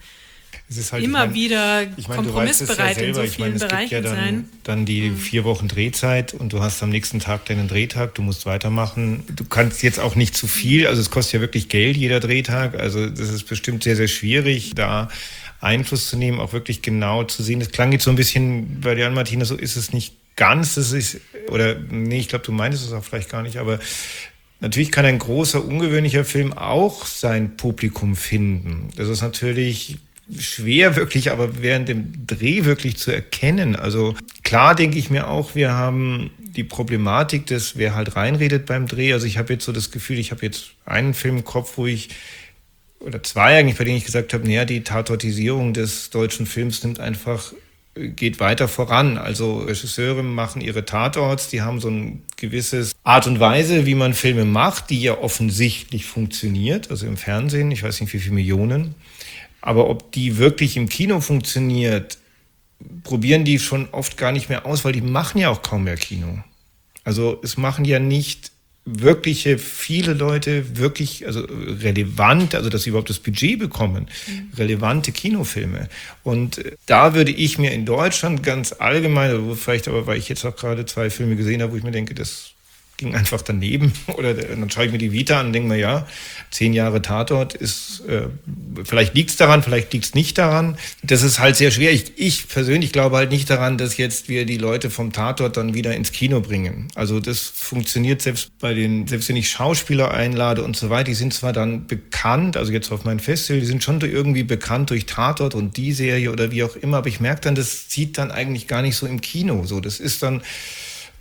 wieder kompromissbereit in so vielen Bereichen sein. Dann die 4 Wochen Drehzeit und du hast am nächsten Tag deinen Drehtag, du musst weitermachen. Du kannst jetzt auch nicht zu viel, also es kostet ja wirklich Geld, jeder Drehtag, also das ist bestimmt sehr, sehr schwierig, da Einfluss zu nehmen, auch wirklich genau zu sehen. Das klang jetzt so ein bisschen bei dir an, Martina, so ist es nicht ganz, ich glaube, du meintest es auch vielleicht gar nicht, aber natürlich kann ein großer, ungewöhnlicher Film auch sein Publikum finden. Das ist natürlich schwer wirklich, aber während dem Dreh wirklich zu erkennen. Also klar denke ich mir auch, wir haben die Problematik, dass wer halt reinredet beim Dreh. Also ich habe jetzt so das Gefühl, ich habe jetzt einen Film im Kopf, oder 2 eigentlich, bei denen ich gesagt habe, die Tatortisierung des deutschen Films geht weiter voran. Also Regisseure machen ihre Tatorts, die haben so ein gewisses Art und Weise, wie man Filme macht, die ja offensichtlich funktioniert, also im Fernsehen, ich weiß nicht wie viele Millionen. Aber ob die wirklich im Kino funktioniert, probieren die schon oft gar nicht mehr aus, weil die machen ja auch kaum mehr Kino. Also es machen ja nicht viele Leute wirklich, also relevant, also dass sie überhaupt das Budget bekommen, relevante Kinofilme. Und da würde ich mir in Deutschland ganz allgemein, vielleicht aber, weil ich jetzt auch gerade 2 Filme gesehen habe, wo ich mir denke, das ging einfach daneben. Oder dann schaue ich mir die Vita an und denke mir, 10 Jahre Tatort ist, vielleicht liegt es daran, vielleicht liegt es nicht daran. Das ist halt sehr schwer. Ich persönlich glaube halt nicht daran, dass jetzt wir die Leute vom Tatort dann wieder ins Kino bringen. Also das funktioniert selbst wenn ich Schauspieler einlade und so weiter, die sind zwar dann bekannt, also jetzt auf meinem Festival, die sind schon irgendwie bekannt durch Tatort und die Serie oder wie auch immer, aber ich merke dann, das zieht dann eigentlich gar nicht so im Kino. So, das ist dann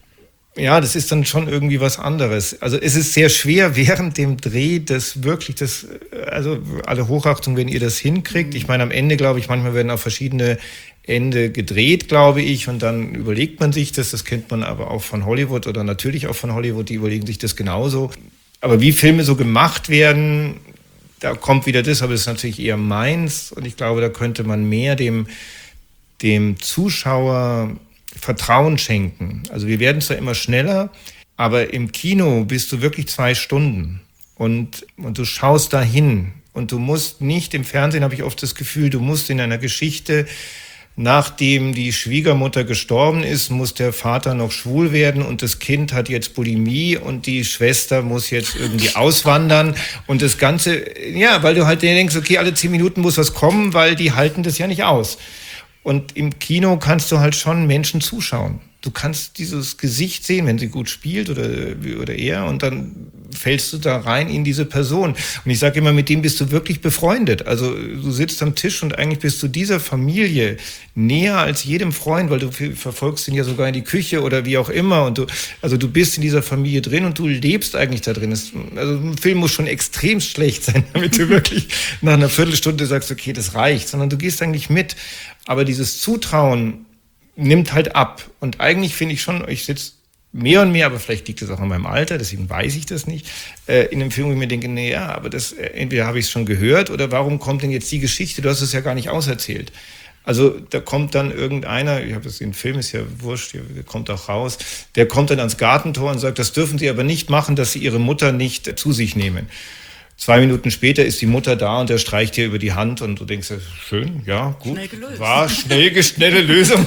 Ja, das ist dann schon irgendwie was anderes. Also es ist sehr schwer während dem Dreh, also alle Hochachtung, wenn ihr das hinkriegt. Ich meine, am Ende, glaube ich, manchmal werden auf verschiedene Ende gedreht, glaube ich, und dann überlegt man sich das kennt man aber auch von Hollywood oder natürlich auch von Hollywood, die überlegen sich das genauso. Aber wie Filme so gemacht werden, da kommt wieder das, aber das ist natürlich eher meins und ich glaube, da könnte man mehr dem Zuschauer Vertrauen schenken. Also wir werden zwar immer schneller, aber im Kino bist du wirklich 2 Stunden und du schaust dahin und du musst nicht, im Fernsehen habe ich oft das Gefühl, du musst in einer Geschichte, nachdem die Schwiegermutter gestorben ist, muss der Vater noch schwul werden und das Kind hat jetzt Bulimie und die Schwester muss jetzt irgendwie auswandern und das Ganze, ja, weil du halt denkst, okay, alle 10 Minuten muss was kommen, weil die halten das ja nicht aus. Und im Kino kannst du halt schon Menschen zuschauen. Du kannst dieses Gesicht sehen, wenn sie gut spielt oder er, und dann fällst du da rein in diese Person. Und ich sage immer, mit dem bist du wirklich befreundet. Also du sitzt am Tisch und eigentlich bist du dieser Familie näher als jedem Freund, weil du verfolgst ihn ja sogar in die Küche oder wie auch immer. Und du bist in dieser Familie drin und du lebst eigentlich da drin. Also ein Film muss schon extrem schlecht sein, damit du wirklich nach einer Viertelstunde sagst, okay, das reicht. Sondern du gehst eigentlich mit. Aber dieses Zutrauen nimmt halt ab. Und eigentlich finde ich schon, ich sitze mehr und mehr, aber vielleicht liegt das auch an meinem Alter, deswegen weiß ich das nicht, in einem Film, wo ich mir denke, naja, aber das, entweder habe ich es schon gehört oder warum kommt denn jetzt die Geschichte? Du hast es ja gar nicht auserzählt. Also da kommt dann irgendeiner, ich habe das im Film, ist ja wurscht, der kommt auch raus, der kommt dann ans Gartentor und sagt, das dürfen Sie aber nicht machen, dass Sie Ihre Mutter nicht zu sich nehmen. 2 Minuten später ist die Mutter da und der streicht dir über die Hand und du denkst, schön, ja, gut, schnell gelöst. War schnelle Lösung.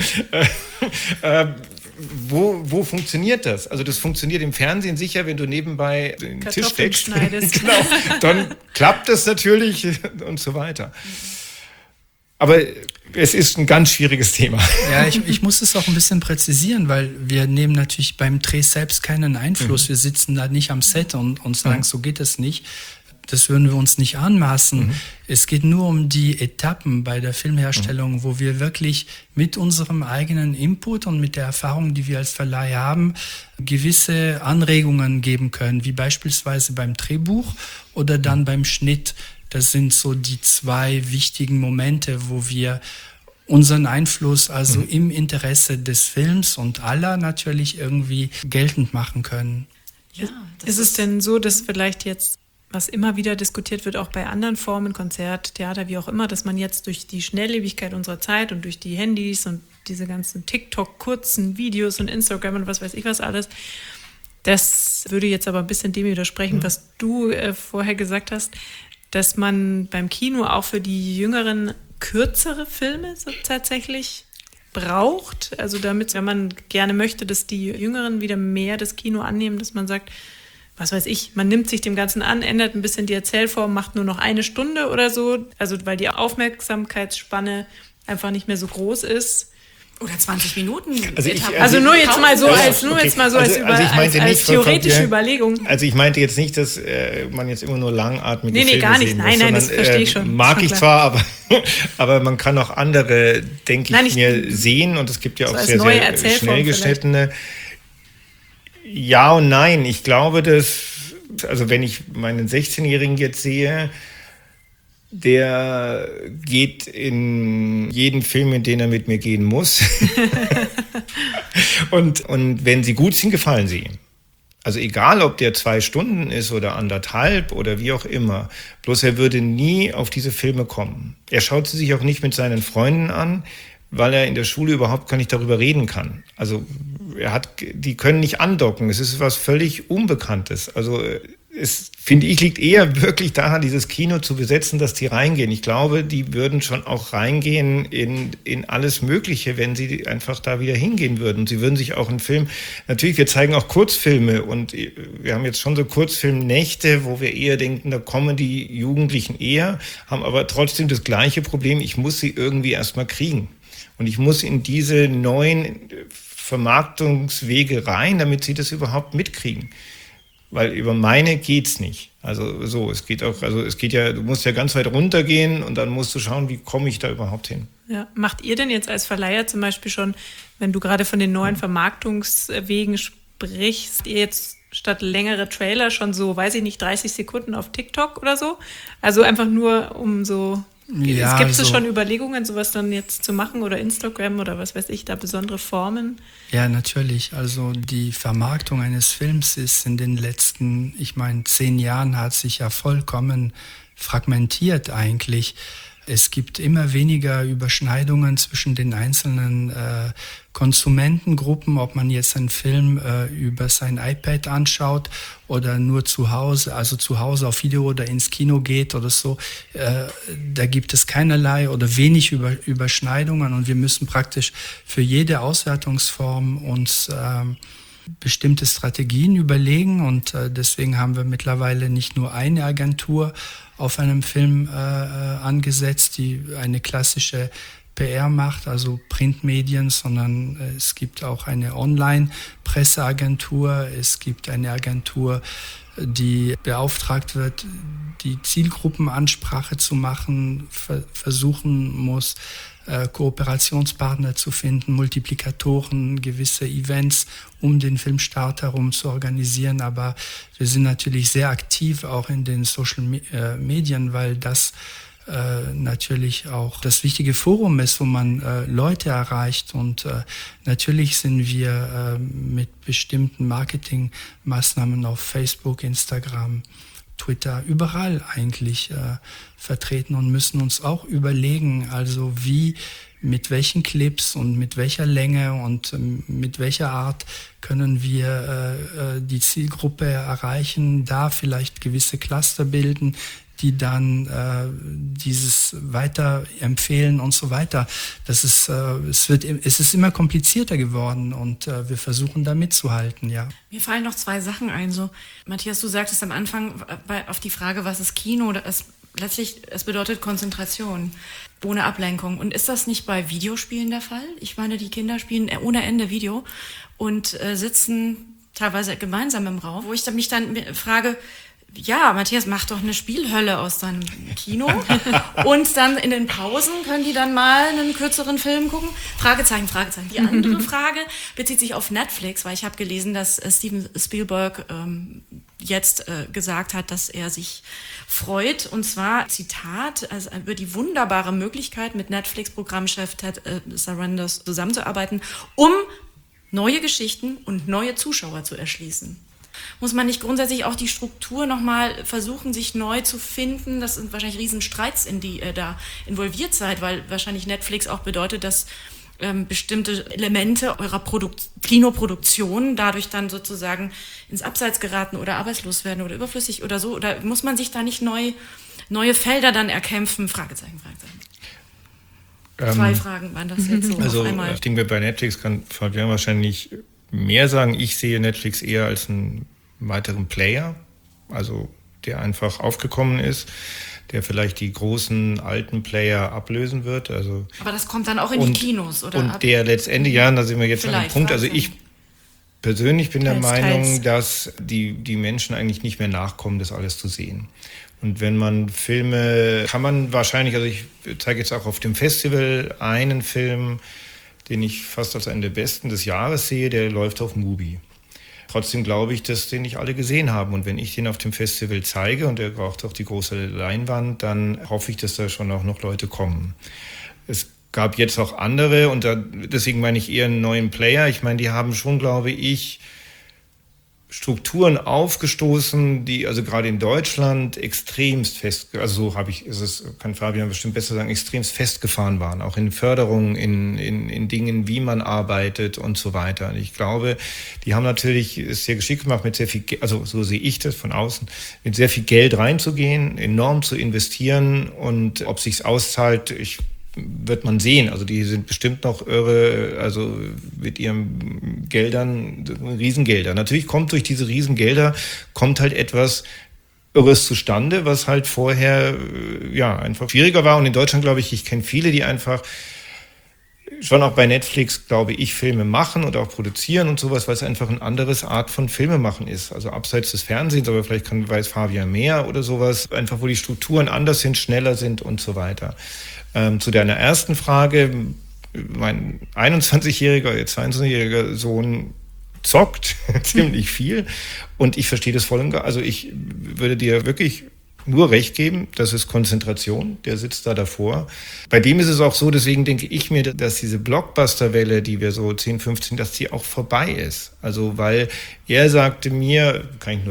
Wo funktioniert das? Also das funktioniert im Fernsehen sicher, wenn du nebenbei den Tisch deckst. Genau, dann klappt das natürlich und so weiter. Aber es ist ein ganz schwieriges Thema. Ja, ich muss es auch ein bisschen präzisieren, weil wir nehmen natürlich beim Dreh selbst keinen Einfluss. Wir sitzen da nicht am Set und sagen, so geht es nicht. Das würden wir uns nicht anmaßen. Es geht nur um die Etappen bei der Filmherstellung, wo wir wirklich mit unserem eigenen Input und mit der Erfahrung, die wir als Verleih haben, gewisse Anregungen geben können, wie beispielsweise beim Drehbuch oder dann beim Schnitt. Das sind so die 2 wichtigen Momente, wo wir unseren Einfluss also im Interesse des Films und aller natürlich irgendwie geltend machen können. Ja, ist es denn so, dass vielleicht jetzt, was immer wieder diskutiert wird, auch bei anderen Formen, Konzert, Theater, wie auch immer, dass man jetzt durch die Schnelllebigkeit unserer Zeit und durch die Handys und diese ganzen TikTok-kurzen Videos und Instagram und was weiß ich was alles, das würde jetzt aber ein bisschen dem widersprechen, was du vorher gesagt hast, dass man beim Kino auch für die Jüngeren kürzere Filme so tatsächlich braucht. Also damit, wenn man gerne möchte, dass die Jüngeren wieder mehr das Kino annehmen, dass man sagt, was weiß ich, man nimmt sich dem Ganzen an, ändert ein bisschen die Erzählform, macht nur noch 1 Stunde oder so. Also weil die Aufmerksamkeitsspanne einfach nicht mehr so groß ist. Oder 20 Minuten. Also nur jetzt mal so als theoretische Überlegung. Also ich meinte jetzt nicht, dass man jetzt immer nur langatmige Filme gar nicht. Sehen muss, nein, das verstehe ich schon. Mag ich zwar, aber man kann auch andere, denke ich mir, sehen und es gibt ja auch sehr, sehr schnell geschnittene. Ja und nein. Ich glaube, also wenn ich meinen 16-Jährigen jetzt sehe, der geht in jeden Film, in den er mit mir gehen muss. und wenn sie gut sind, gefallen sie ihm. Also egal, ob der 2 Stunden ist oder 1,5 oder wie auch immer. Bloß er würde nie auf diese Filme kommen. Er schaut sie sich auch nicht mit seinen Freunden an, weil er in der Schule überhaupt gar nicht darüber reden kann. Also die können nicht andocken. Es ist was völlig Unbekanntes. Also es, finde ich, liegt eher wirklich daran, dieses Kino zu besetzen, dass die reingehen. Ich glaube, die würden schon auch reingehen in alles Mögliche, wenn sie einfach da wieder hingehen würden. Und sie würden sich auch einen Film, natürlich, wir zeigen auch Kurzfilme und wir haben jetzt schon so Kurzfilmnächte, wo wir eher denken, da kommen die Jugendlichen eher, haben aber trotzdem das gleiche Problem, ich muss sie irgendwie erstmal kriegen. Und ich muss in diese neuen Vermarktungswege rein, damit sie das überhaupt mitkriegen. Weil über meine geht's nicht. Also so, es geht ja, du musst ja ganz weit runtergehen und dann musst du schauen, wie komme ich da überhaupt hin. Ja. Macht ihr denn jetzt als Verleiher zum Beispiel schon, wenn du gerade von den neuen Vermarktungswegen sprichst, ihr jetzt statt längere Trailer schon so, weiß ich nicht, 30 Sekunden auf TikTok oder so? Also einfach nur um so... Ja, Gibt es schon Überlegungen, sowas dann jetzt zu machen oder Instagram oder was weiß ich, da besondere Formen? Ja, natürlich. Also die Vermarktung eines Films ist in den letzten, 10 Jahren hat sich ja vollkommen fragmentiert eigentlich. Es gibt immer weniger Überschneidungen zwischen den einzelnen Konsumentengruppen, ob man jetzt einen Film über sein iPad anschaut oder nur zu Hause auf Video oder ins Kino geht oder so. Da gibt es keinerlei oder wenig Überschneidungen und wir müssen praktisch für jede Auswertungsform uns bestimmte Strategien überlegen und deswegen haben wir mittlerweile nicht nur eine Agentur auf einem Film angesetzt, die eine klassische PR macht, also Printmedien, sondern es gibt auch eine Online-Presseagentur, es gibt eine Agentur, die beauftragt wird, die Zielgruppenansprache zu machen, versuchen muss, Kooperationspartner zu finden, Multiplikatoren, gewisse Events um den Filmstart herum zu organisieren. Aber wir sind natürlich sehr aktiv auch in den Social Medien, weil das natürlich auch das wichtige Forum ist, wo man Leute erreicht. Und natürlich sind wir mit bestimmten Marketingmaßnahmen auf Facebook, Instagram, Twitter, überall eigentlich vertreten und müssen uns auch überlegen, also mit welchen Clips und mit welcher Länge und mit welcher Art können wir die Zielgruppe erreichen, da vielleicht gewisse Cluster bilden, die dann dieses weiterempfehlen und so weiter. Es ist immer komplizierter geworden und wir versuchen da mitzuhalten, ja. Mir fallen noch 2 Sachen ein. So, Matthias, du sagtest am Anfang auf die Frage, was ist Kino? Es bedeutet Konzentration, ohne Ablenkung. Und ist das nicht bei Videospielen der Fall? Ich meine, die Kinder spielen ohne Ende Video und sitzen teilweise gemeinsam im Raum, wo ich mich dann frage, ja, Matthias, mach doch eine Spielhölle aus deinem Kino. Und dann in den Pausen können die dann mal einen kürzeren Film gucken. Fragezeichen. Die andere Frage bezieht sich auf Netflix, weil ich habe gelesen, dass Steven Spielberg jetzt gesagt hat, dass er sich freut. Und zwar, Zitat, also über die wunderbare Möglichkeit, mit Netflix-Programmchef Ted Sarandos zusammenzuarbeiten, um neue Geschichten und neue Zuschauer zu erschließen. Muss man nicht grundsätzlich auch die Struktur nochmal versuchen, sich neu zu finden? Das sind wahrscheinlich Riesenstreits, in die ihr da involviert seid, weil wahrscheinlich Netflix auch bedeutet, dass bestimmte Elemente eurer Kinoproduktion dadurch dann sozusagen ins Abseits geraten oder arbeitslos werden oder überflüssig oder so. Oder muss man sich da nicht neue Felder dann erkämpfen? Fragezeichen. 2 Fragen waren das jetzt so also auf einmal. Ich denke, bei Netflix kann Fabian wahrscheinlich mehr sagen. Ich sehe Netflix eher als einen weiteren Player, also der einfach aufgekommen ist, der vielleicht die großen alten Player ablösen wird. Also aber das kommt dann auch in die Kinos, oder? Und der letztendlich, ja, da sind wir jetzt an dem Punkt. Also ich persönlich bin der Meinung, dass die Menschen eigentlich nicht mehr nachkommen, das alles zu sehen. Und wenn man Filme, kann man wahrscheinlich, also ich zeige jetzt auch auf dem Festival einen Film, den ich fast als einen der besten des Jahres sehe, der läuft auf Mubi. Trotzdem glaube ich, dass den nicht alle gesehen haben. Und wenn ich den auf dem Festival zeige und er braucht auch die große Leinwand, dann hoffe ich, dass da schon auch noch Leute kommen. Es gab jetzt auch andere und deswegen meine ich eher einen neuen Player. Ich meine, die haben schon, glaube ich, Strukturen aufgestoßen, die also gerade in Deutschland extremst kann Fabian bestimmt besser sagen, extremst festgefahren waren, auch in Förderungen, in Dingen, wie man arbeitet und so weiter. Und ich glaube, die haben natürlich es sehr geschickt gemacht, mit sehr viel, also so sehe ich das von außen, mit sehr viel Geld reinzugehen, enorm zu investieren und ob sich's auszahlt, wird man sehen. Also die sind bestimmt noch irre, also mit ihren Geldern, Riesengelder. Natürlich kommt durch diese Riesengelder, halt etwas Irres zustande, was halt vorher ja einfach schwieriger war. Und in Deutschland, glaube ich kenne viele, die einfach schon auch bei Netflix, glaube ich, Filme machen und auch produzieren und sowas, weil es einfach eine andere Art von Filmemachen ist. Also abseits des Fernsehens, aber vielleicht weiß Fabian mehr oder sowas. Einfach, wo die Strukturen anders sind, schneller sind und so weiter. Zu deiner ersten Frage, mein 21-jähriger, jetzt 22-jähriger Sohn zockt ziemlich viel und ich verstehe das voll und ganz. Also ich würde dir wirklich nur recht geben, das ist Konzentration, der sitzt da davor. Bei dem ist es auch so, deswegen denke ich mir, dass diese Blockbuster-Welle, die wir so 10, 15, dass die auch vorbei ist. Also weil er sagte mir,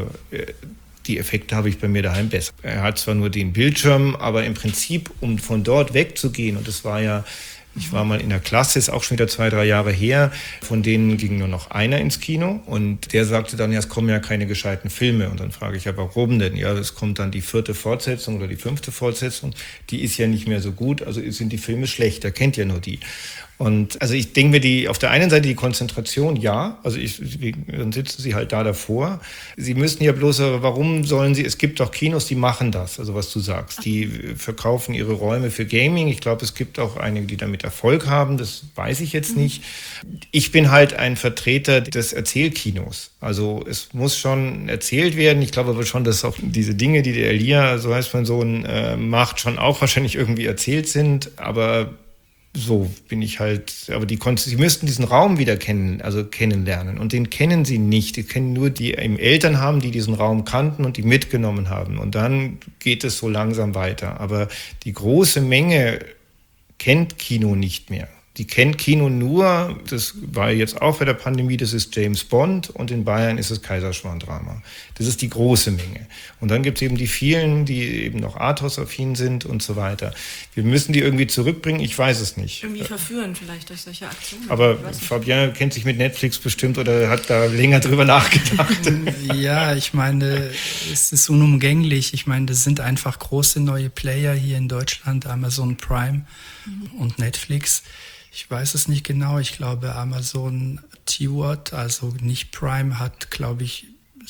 die Effekte habe ich bei mir daheim besser. Er hat zwar nur den Bildschirm, aber im Prinzip, um von dort wegzugehen, und das war ja, ich war mal in der Klasse, ist auch schon wieder 2, 3 Jahre her. Von denen ging nur noch einer ins Kino und der sagte dann, ja, es kommen ja keine gescheiten Filme. Und dann frage ich ja, warum denn? Ja, es kommt dann die 4. Fortsetzung oder die 5. Fortsetzung. Die ist ja nicht mehr so gut, also sind die Filme schlecht, er kennt ja nur die. Und also ich denke mir, auf der einen Seite die Konzentration, ja, also dann sitzen sie halt da davor. Sie müssen ja bloß, warum sollen sie, es gibt doch Kinos, die machen das, also was du sagst, die verkaufen ihre Räume für Gaming. Ich glaube, es gibt auch einige, die damit Erfolg haben, das weiß ich jetzt nicht. Ich bin halt ein Vertreter des Erzählkinos. Also es muss schon erzählt werden. Ich glaube aber schon, dass auch diese Dinge, die der Elia, so heißt mein Sohn, macht, schon auch wahrscheinlich irgendwie erzählt sind, aber so bin ich halt, aber sie müssten diesen Raum wieder kennenlernen und den kennen sie nicht. Die kennen nur die eben Eltern haben, die diesen Raum kannten und die mitgenommen haben und dann geht es so langsam weiter. Aber die große Menge kennt Kino nicht mehr. Die kennt Kino nur, das war jetzt auch bei der Pandemie, das ist James Bond und in Bayern ist es Kaiserschmarrn-Drama. Das ist die große Menge. Und dann gibt es eben die vielen, die eben noch Arthouse-affin sind und so weiter. Wir müssen die irgendwie zurückbringen, ich weiß es nicht. Irgendwie verführen vielleicht durch solche Aktionen. Aber Fabian kennt sich mit Netflix bestimmt oder hat da länger drüber nachgedacht. Ja, ich meine, es ist unumgänglich. Ich meine, das sind einfach große neue Player hier in Deutschland, Amazon Prime und Netflix. Ich weiß es nicht genau. Ich glaube, Amazon T-Word, also nicht Prime, hat, glaube ich,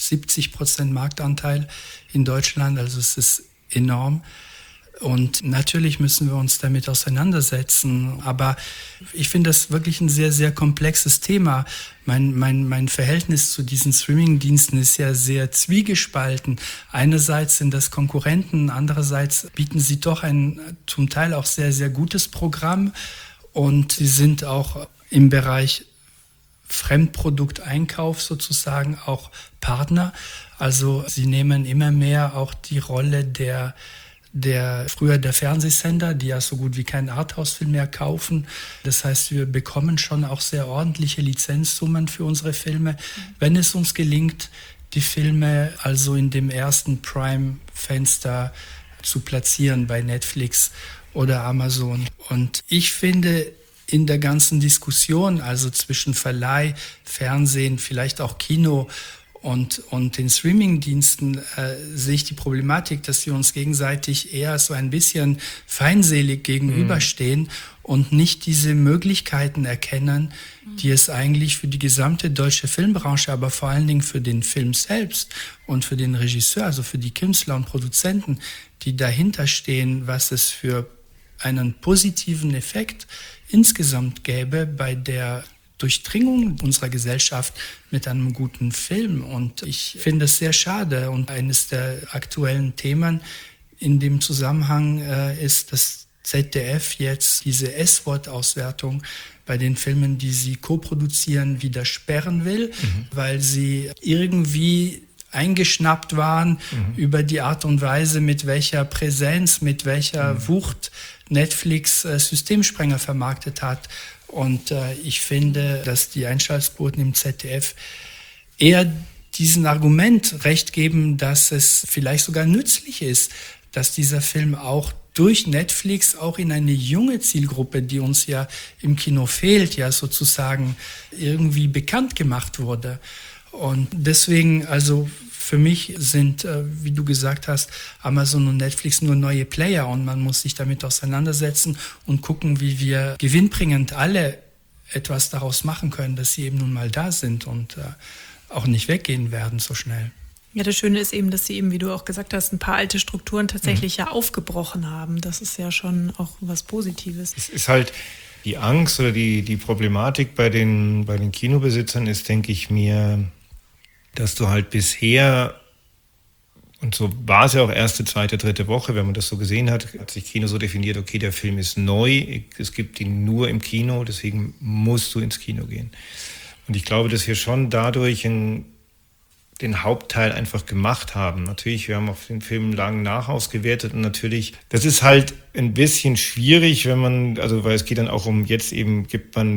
70% Marktanteil in Deutschland. Also es ist enorm. Und natürlich müssen wir uns damit auseinandersetzen. Aber ich finde das wirklich ein sehr, sehr komplexes Thema. Mein Verhältnis zu diesen Streaming-Diensten ist ja sehr zwiegespalten. Einerseits sind das Konkurrenten, andererseits bieten sie doch ein zum Teil auch sehr, sehr gutes Programm. Und sie sind auch im Bereich Fremdprodukteinkauf sozusagen auch Partner. Also sie nehmen immer mehr auch die Rolle der Fernsehsender, die ja so gut wie keinen Arthouse-Film mehr kaufen. Das heißt, wir bekommen schon auch sehr ordentliche Lizenzsummen für unsere Filme, wenn es uns gelingt, die Filme also in dem ersten Prime-Fenster zu platzieren bei Netflix oder Amazon. Und ich finde, in der ganzen Diskussion, also zwischen Verleih, Fernsehen, vielleicht auch Kino und den Streaming-Diensten, sehe ich die Problematik, dass wir uns gegenseitig eher so ein bisschen feindselig gegenüberstehen und nicht diese Möglichkeiten erkennen, die es eigentlich für die gesamte deutsche Filmbranche, aber vor allen Dingen für den Film selbst und für den Regisseur, also für die Künstler und Produzenten, die dahinter stehen, was es für einen positiven Effekt insgesamt gäbe bei der Durchdringung unserer Gesellschaft mit einem guten Film. Und ich finde es sehr schade. Und eines der aktuellen Themen in dem Zusammenhang ist, dass ZDF jetzt diese S-Wort-Auswertung bei den Filmen, die sie co-produzieren, wieder sperren will, weil sie irgendwie eingeschnappt waren über die Art und Weise, mit welcher Präsenz, mit welcher Wucht Netflix Systemsprenger vermarktet hat. Und ich finde, dass die Einschaltquoten im ZDF eher diesem Argument recht geben, dass es vielleicht sogar nützlich ist, dass dieser Film auch durch Netflix auch in eine junge Zielgruppe, die uns ja im Kino fehlt, ja sozusagen irgendwie bekannt gemacht wurde. Und deswegen, also für mich sind, wie du gesagt hast, Amazon und Netflix nur neue Player und man muss sich damit auseinandersetzen und gucken, wie wir gewinnbringend alle etwas daraus machen können, dass sie eben nun mal da sind und auch nicht weggehen werden so schnell. Ja, das Schöne ist eben, dass sie eben, wie du auch gesagt hast, ein paar alte Strukturen tatsächlich ja aufgebrochen haben. Das ist ja schon auch was Positives. Es ist halt, Die Angst oder die Problematik bei den Kinobesitzern ist, denke ich mir, dass du halt bisher, und so war es ja auch erste, zweite, dritte Woche, wenn man das so gesehen hat sich Kino so definiert, okay, der Film ist neu, es gibt ihn nur im Kino, deswegen musst du ins Kino gehen. Und ich glaube, dass wir schon dadurch den Hauptteil einfach gemacht haben. Natürlich, wir haben auf den Film lang nachausgewertet und natürlich, das ist halt ein bisschen schwierig, weil es geht dann auch um jetzt eben,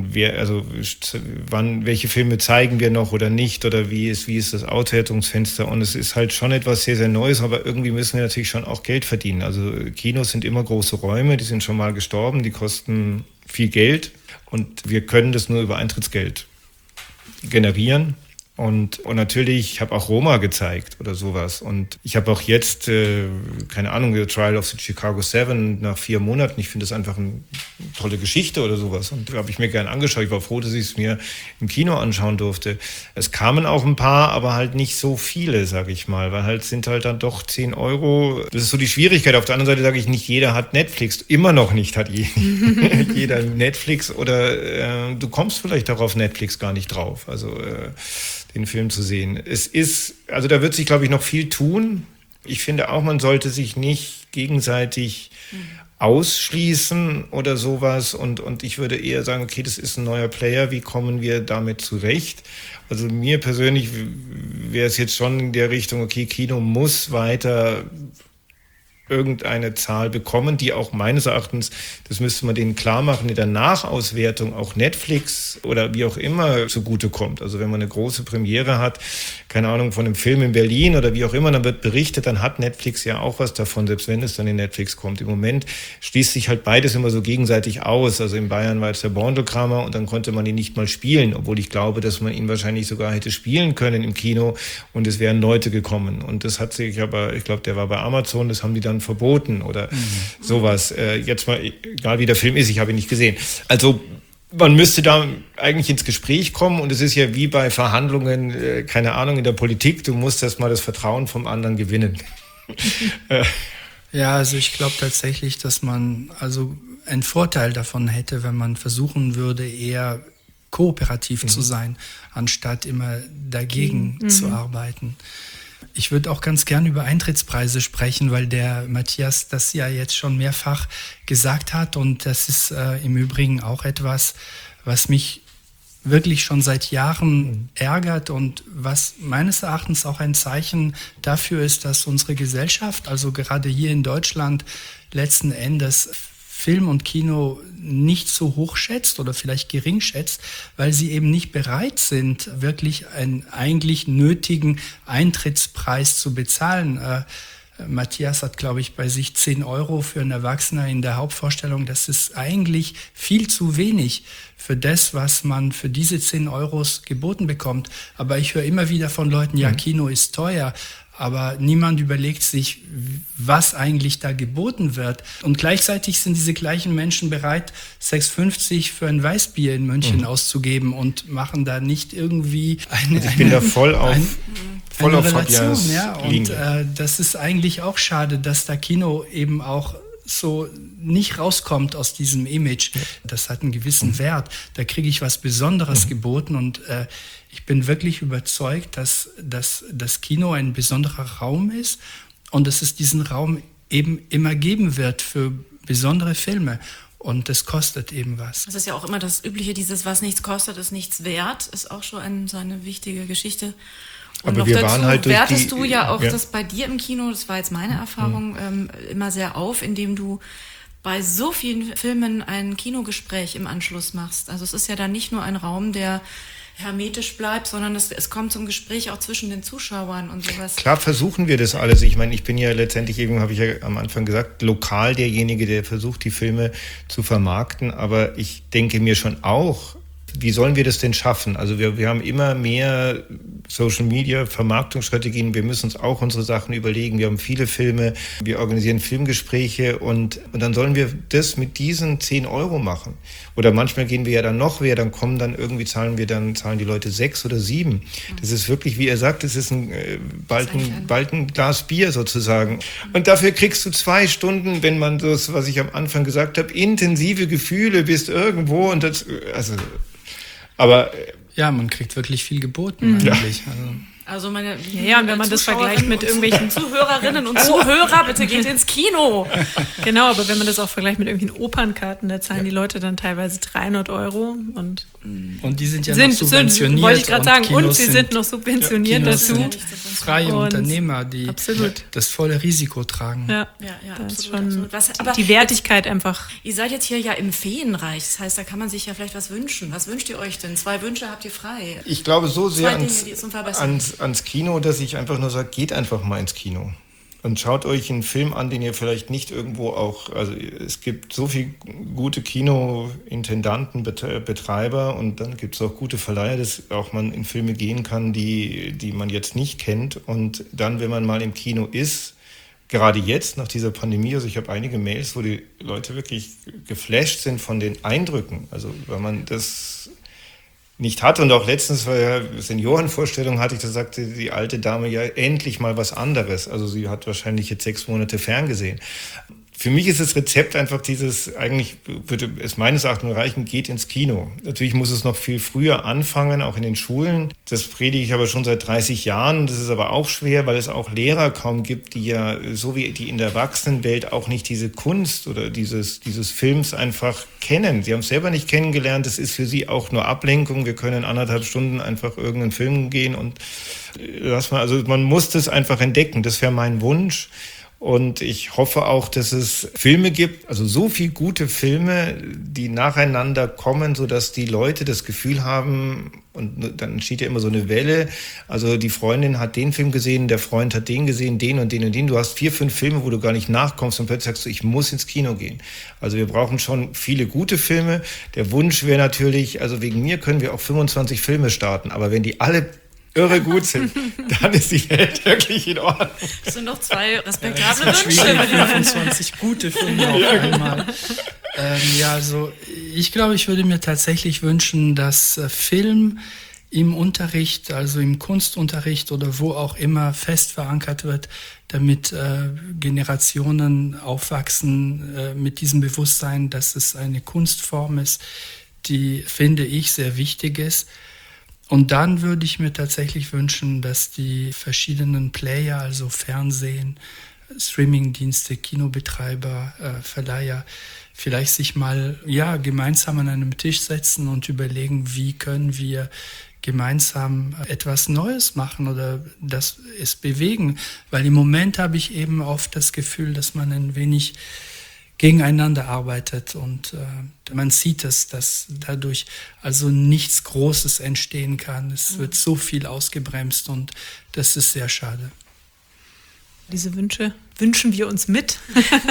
welche Filme zeigen wir noch oder nicht oder wie ist das Auswertungsfenster und es ist halt schon etwas sehr, sehr Neues, aber irgendwie müssen wir natürlich schon auch Geld verdienen. Also Kinos sind immer große Räume, die sind schon mal gestorben, die kosten viel Geld und wir können das nur über Eintrittsgeld generieren. Und natürlich, ich habe auch Roma gezeigt oder sowas. Und ich habe auch jetzt, keine Ahnung, The Trial of the Chicago 7 nach 4 Monaten. Ich finde das einfach eine tolle Geschichte oder sowas. Und habe ich mir gern angeschaut. Ich war froh, dass ich es mir im Kino anschauen durfte. Es kamen auch ein paar, aber halt nicht so viele, sage ich mal. Weil halt sind halt dann doch 10 Euro. Das ist so die Schwierigkeit. Auf der anderen Seite sage ich, nicht jeder hat Netflix. Immer noch nicht hat jeder Netflix. Oder du kommst vielleicht auch auf Netflix gar nicht drauf. Also den Film zu sehen. Also da wird sich, glaube ich, noch viel tun. Ich finde auch, man sollte sich nicht gegenseitig ausschließen oder sowas. Und ich würde eher sagen, okay, das ist ein neuer Player, wie kommen wir damit zurecht? Also mir persönlich wäre es jetzt schon in der Richtung, okay, Kino muss weiter irgendeine Zahl bekommen, die auch meines Erachtens, das müsste man denen klar machen, in der Nachauswertung auch Netflix oder wie auch immer zugutekommt. Also wenn man eine große Premiere hat, keine Ahnung, von einem Film in Berlin oder wie auch immer, dann wird berichtet, dann hat Netflix ja auch was davon, selbst wenn es dann in Netflix kommt. Im Moment schließt sich halt beides immer so gegenseitig aus. Also in Bayern war jetzt der Borndelkramer und dann konnte man ihn nicht mal spielen, obwohl ich glaube, dass man ihn wahrscheinlich sogar hätte spielen können im Kino und es wären Leute gekommen. Und das hat sich aber, ich glaube, der war bei Amazon, das haben die dann verboten oder sowas. Jetzt mal, egal wie der Film ist, ich habe ihn nicht gesehen. Also man müsste da eigentlich ins Gespräch kommen und es ist ja wie bei Verhandlungen, keine Ahnung, in der Politik, du musst erst mal das Vertrauen vom anderen gewinnen. Ja, also ich glaube tatsächlich, dass man also einen Vorteil davon hätte, wenn man versuchen würde, eher kooperativ zu sein, anstatt immer dagegen zu arbeiten. Ich würde auch ganz gern über Eintrittspreise sprechen, weil der Matthias das ja jetzt schon mehrfach gesagt hat und das ist im Übrigen auch etwas, was mich wirklich schon seit Jahren ärgert und was meines Erachtens auch ein Zeichen dafür ist, dass unsere Gesellschaft, also gerade hier in Deutschland, letzten Endes Film und Kino nicht so hoch schätzt oder vielleicht gering schätzt, weil sie eben nicht bereit sind, wirklich einen eigentlich nötigen Eintrittspreis zu bezahlen. Matthias hat, glaube ich, bei sich 10 Euro für einen Erwachsenen in der Hauptvorstellung. Das ist eigentlich viel zu wenig für das, was man für diese 10 Euros geboten bekommt. Aber ich höre immer wieder von Leuten, ja, Kino ist teuer. Aber niemand überlegt sich, was eigentlich da geboten wird. Und gleichzeitig sind diese gleichen Menschen bereit, 6,50 für ein Weißbier in München auszugeben und machen da nicht irgendwie eine Ich bin da voll auf Relation. Ja, und das ist eigentlich auch schade, dass da Kino eben auch so nicht rauskommt aus diesem Image. Das hat einen gewissen Wert. Da kriege ich was Besonderes geboten und ich bin wirklich überzeugt, dass das Kino ein besonderer Raum ist und dass es diesen Raum eben immer geben wird für besondere Filme. Und das kostet eben was. Das ist ja auch immer das Übliche, dieses was nichts kostet, ist nichts wert, ist auch schon so eine wichtige Geschichte. Und aber noch wir dazu waren halt wertest du ja auch das bei dir im Kino, das war jetzt meine Erfahrung, immer sehr auf, indem du bei so vielen Filmen ein Kinogespräch im Anschluss machst. Also es ist ja dann nicht nur ein Raum, der hermetisch bleibt, sondern es kommt zum Gespräch auch zwischen den Zuschauern und sowas. Klar versuchen wir das alles. Ich meine, ich bin ja letztendlich eben, habe ich ja am Anfang gesagt, lokal derjenige, der versucht, die Filme zu vermarkten. Aber ich denke mir schon auch, Wie sollen wir das denn schaffen? Also wir haben immer mehr Social Media, Vermarktungsstrategien. Wir müssen uns auch unsere Sachen überlegen. Wir haben viele Filme, wir organisieren Filmgespräche und dann sollen wir das mit diesen 10 Euro machen. Oder manchmal gehen wir ja dann noch mehr, dann kommen dann irgendwie, zahlen die Leute 6 oder 7. Das ist wirklich, wie er sagt, das ist bald ein Glas Bier sozusagen. Und dafür kriegst du 2 Stunden, wenn man das, was ich am Anfang gesagt habe, intensive Gefühle, bist irgendwo und das, also... Aber ja, man kriegt wirklich viel geboten eigentlich. Also meine und wenn man das vergleicht mit irgendwelchen Zuhörerinnen und Zuhörer, bitte geht ins Kino. Genau, aber wenn man das auch vergleicht mit irgendwelchen Opernkarten, da zahlen die Leute dann teilweise 300 Euro und die sind ja noch subventioniert. Wollte ich gerade sagen, und sie sind noch subventioniert dazu. Sind freie Unternehmer, die das volle Risiko tragen. Ja, das ist schon die Wertigkeit einfach. Ihr seid jetzt hier ja im Feenreich, das heißt, da kann man sich ja vielleicht was wünschen. Was wünscht ihr euch denn? 2 Wünsche habt ihr frei. Ich glaube so sehr 2 Dinge, die zum Verbessern. Ans Kino, dass ich einfach nur sage, geht einfach mal ins Kino. Und schaut euch einen Film an, den ihr vielleicht nicht irgendwo auch, also es gibt so viele gute Kinointendanten, Betreiber und dann gibt es auch gute Verleiher, dass auch man in Filme gehen kann, die man jetzt nicht kennt. Und dann, wenn man mal im Kino ist, gerade jetzt nach dieser Pandemie, also ich habe einige Mails, wo die Leute wirklich geflasht sind von den Eindrücken. Also weil man das nicht hat. Und auch letztens bei der Seniorenvorstellung hatte ich, da sagte die alte Dame ja endlich mal was anderes. Also sie hat wahrscheinlich jetzt 6 Monate ferngesehen. Für mich ist das Rezept einfach eigentlich würde es meines Erachtens reichen, geht ins Kino. Natürlich muss es noch viel früher anfangen, auch in den Schulen. Das predige ich aber schon seit 30 Jahren. Das ist aber auch schwer, weil es auch Lehrer kaum gibt, die ja, so wie die in der Erwachsenenwelt, auch nicht diese Kunst oder dieses Films einfach kennen. Sie haben es selber nicht kennengelernt. Das ist für sie auch nur Ablenkung. Wir können 1,5 Stunden einfach irgendeinen Film gehen und man muss das einfach entdecken. Das wäre mein Wunsch. Und ich hoffe auch, dass es Filme gibt, also so viele gute Filme, die nacheinander kommen, sodass die Leute das Gefühl haben, und dann entsteht ja immer so eine Welle, also die Freundin hat den Film gesehen, der Freund hat den gesehen, den und den und den. Du hast 4, 5 Filme, wo du gar nicht nachkommst und plötzlich sagst du, ich muss ins Kino gehen. Also wir brauchen schon viele gute Filme. Der Wunsch wäre natürlich, also wegen mir können wir auch 25 Filme starten, aber wenn die alle irre gut sind, dann ist die Welt wirklich in Ordnung. Das sind noch 2 respektable Wünsche. 25 gute Filme auf einmal. Also ich glaube, ich würde mir tatsächlich wünschen, dass Film im Unterricht, also im Kunstunterricht oder wo auch immer fest verankert wird, damit Generationen aufwachsen mit diesem Bewusstsein, dass es eine Kunstform ist, die, finde ich, sehr wichtig ist. Und dann würde ich mir tatsächlich wünschen, dass die verschiedenen Player, also Fernsehen, Streamingdienste, Kinobetreiber, Verleiher, vielleicht sich mal gemeinsam an einem Tisch setzen und überlegen, wie können wir gemeinsam etwas Neues machen oder es bewegen. Weil im Moment habe ich eben oft das Gefühl, dass man ein wenig gegeneinander arbeitet und man sieht es, dass dadurch also nichts Großes entstehen kann. Es wird so viel ausgebremst und das ist sehr schade. Diese Wünsche wünschen wir uns mit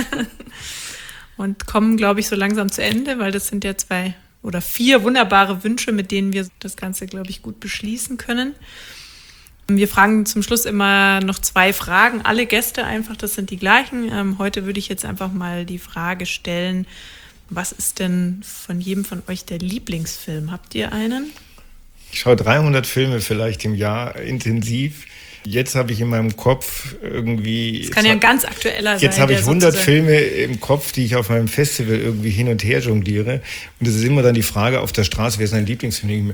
und kommen, glaube ich, so langsam zu Ende, weil das sind ja 2 oder 4 wunderbare Wünsche, mit denen wir das Ganze, glaube ich, gut beschließen können. Wir fragen zum Schluss immer noch 2 Fragen, alle Gäste einfach, das sind die gleichen. Heute würde ich jetzt einfach mal die Frage stellen, was ist denn von jedem von euch der Lieblingsfilm? Habt ihr einen? Ich schaue 300 Filme vielleicht im Jahr intensiv. Jetzt habe ich in meinem Kopf irgendwie... Das kann ja ein ganz aktueller sein. Jetzt habe ich 100 Filme im Kopf, die ich auf meinem Festival irgendwie hin und her jongliere. Und es ist immer dann die Frage auf der Straße, wer ist dein Lieblingsfilm?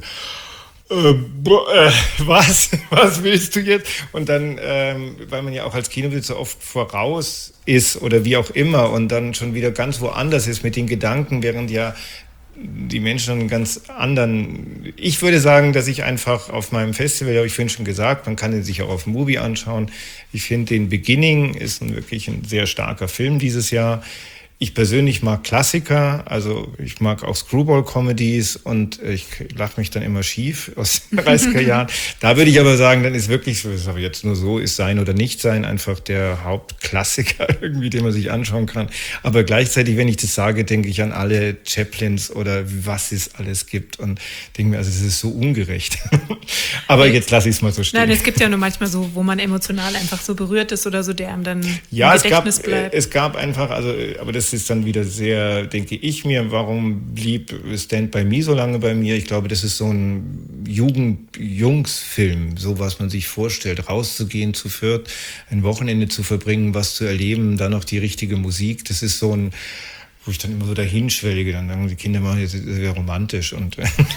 Was willst du jetzt? Und dann, weil man ja auch als Kinobesitzer oft voraus ist oder wie auch immer und dann schon wieder ganz woanders ist mit den Gedanken, während ja die Menschen einen ganz anderen... Ich würde sagen, dass ich einfach auf meinem Festival, habe ich vorhin schon gesagt, man kann den sich auch auf dem Movie anschauen. Ich finde, den Beginning ist wirklich ein sehr starker Film dieses Jahr. Ich persönlich mag Klassiker, also ich mag auch Screwball-Comedies und ich lache mich dann immer schief aus den 30er Jahren. Da würde ich aber sagen, dann ist wirklich, das aber jetzt nur so, ist Sein oder Nicht-Sein einfach der Hauptklassiker irgendwie, den man sich anschauen kann. Aber gleichzeitig, wenn ich das sage, denke ich an alle Chaplins oder was es alles gibt und denke mir, also es ist so ungerecht. Aber jetzt lasse ich es mal so stehen. Nein, es gibt ja nur manchmal so, wo man emotional einfach so berührt ist oder so, der einem dann im Gedächtnis bleibt. Es gab einfach, also, aber das ist dann wieder sehr, denke ich mir, warum blieb Stand By Me so lange bei mir? Ich glaube, das ist so ein Jungsfilm, so was man sich vorstellt, rauszugehen zu viert, ein Wochenende zu verbringen, was zu erleben, dann noch die richtige Musik. Das ist so ein, wo ich dann immer so dahin schwelge, dann sagen die Kinder machen jetzt sehr romantisch und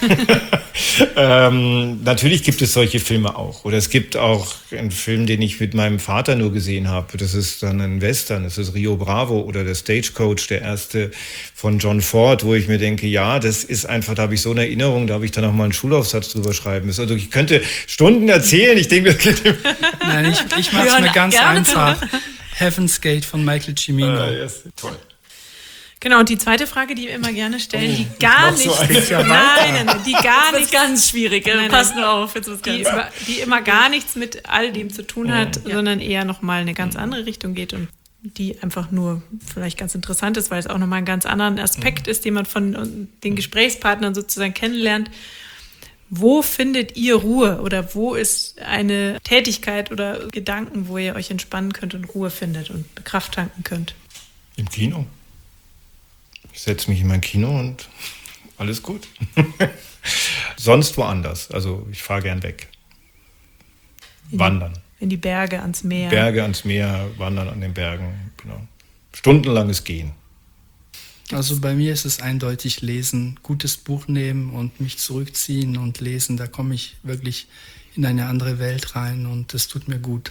natürlich gibt es solche Filme auch. Oder es gibt auch einen Film, den ich mit meinem Vater nur gesehen habe. Das ist dann ein Western, das ist Rio Bravo oder der Stagecoach, der erste von John Ford, wo ich mir denke, ja, das ist einfach, da habe ich so eine Erinnerung, da habe ich dann auch mal einen Schulaufsatz drüber schreiben müssen. Also ich könnte Stunden erzählen, ich denke, nein, ich mache es mir ganz einfach. Heaven's Gate von Michael Cimino. Yes, toll. Genau, und die zweite Frage, die wir immer gerne stellen, die gar nicht, die gar nicht ganz schwierig, pass nur auf, jetzt wird's ganz die immer gar nichts mit all dem zu tun hat, sondern eher nochmal eine ganz andere Richtung geht und die einfach nur vielleicht ganz interessant ist, weil es auch nochmal einen ganz anderen Aspekt ist, den man von den Gesprächspartnern sozusagen kennenlernt. Wo findet ihr Ruhe oder wo ist eine Tätigkeit oder Gedanken, wo ihr euch entspannen könnt und Ruhe findet und Kraft tanken könnt? Im Kino. Ich setze mich in mein Kino und alles gut. Sonst woanders. Also ich fahre gern weg. Wandern. In die Berge, ans Meer. Berge ans Meer, wandern an den Bergen. Genau. Stundenlanges Gehen. Also bei mir ist es eindeutig lesen. Gutes Buch nehmen und mich zurückziehen und lesen. Da komme ich wirklich in eine andere Welt rein und das tut mir gut.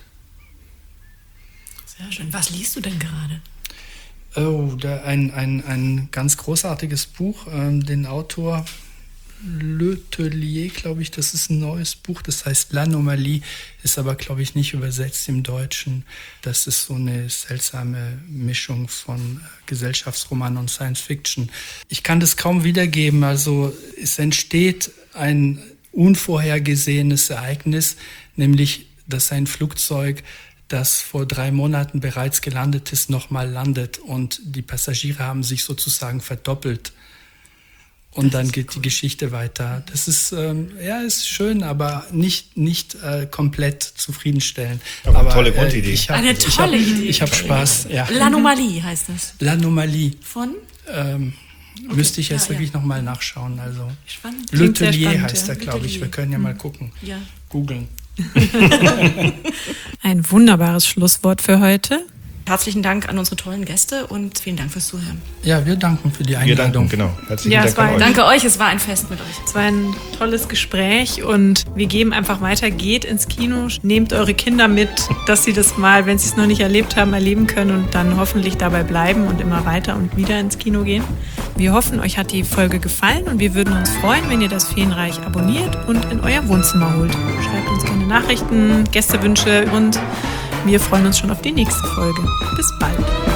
Sehr schön. Was liest du denn gerade? Oh, ein ganz großartiges Buch, den Autor Letellier, glaube ich, das ist ein neues Buch, das heißt L'Anomalie, ist aber, glaube ich, nicht übersetzt im Deutschen. Das ist so eine seltsame Mischung von Gesellschaftsroman und Science Fiction. Ich kann das kaum wiedergeben, also es entsteht ein unvorhergesehenes Ereignis, nämlich, dass ein Flugzeug, das vor 3 Monaten bereits gelandet ist, nochmal landet und die Passagiere haben sich sozusagen verdoppelt. Und dann geht die Geschichte weiter. Das ist, ist schön, aber nicht komplett zufriedenstellend. Aber eine tolle Grundidee. Eine tolle Idee. Ich habe Spaß. Ja. L'Anomalie heißt das. L'Anomalie. Von? Müsste ich jetzt wirklich nochmal nachschauen. Also spannend. Letellier heißt er, glaube ich. Wir können ja mal gucken. Ja. Googeln. Ein wunderbares Schlusswort für heute. Herzlichen Dank an unsere tollen Gäste und vielen Dank fürs Zuhören. Ja, wir danken für die Einladung. Genau. Herzlichen Dank an euch. Danke euch, es war ein Fest mit euch. Es war ein tolles Gespräch und wir geben einfach weiter, geht ins Kino, nehmt eure Kinder mit, dass sie das mal, wenn sie es noch nicht erlebt haben, erleben können und dann hoffentlich dabei bleiben und immer weiter und wieder ins Kino gehen. Wir hoffen, euch hat die Folge gefallen und wir würden uns freuen, wenn ihr das Feenreich abonniert und in euer Wohnzimmer holt. Schreibt uns gerne Nachrichten, Gästewünsche und wir freuen uns schon auf die nächste Folge. Bis bald.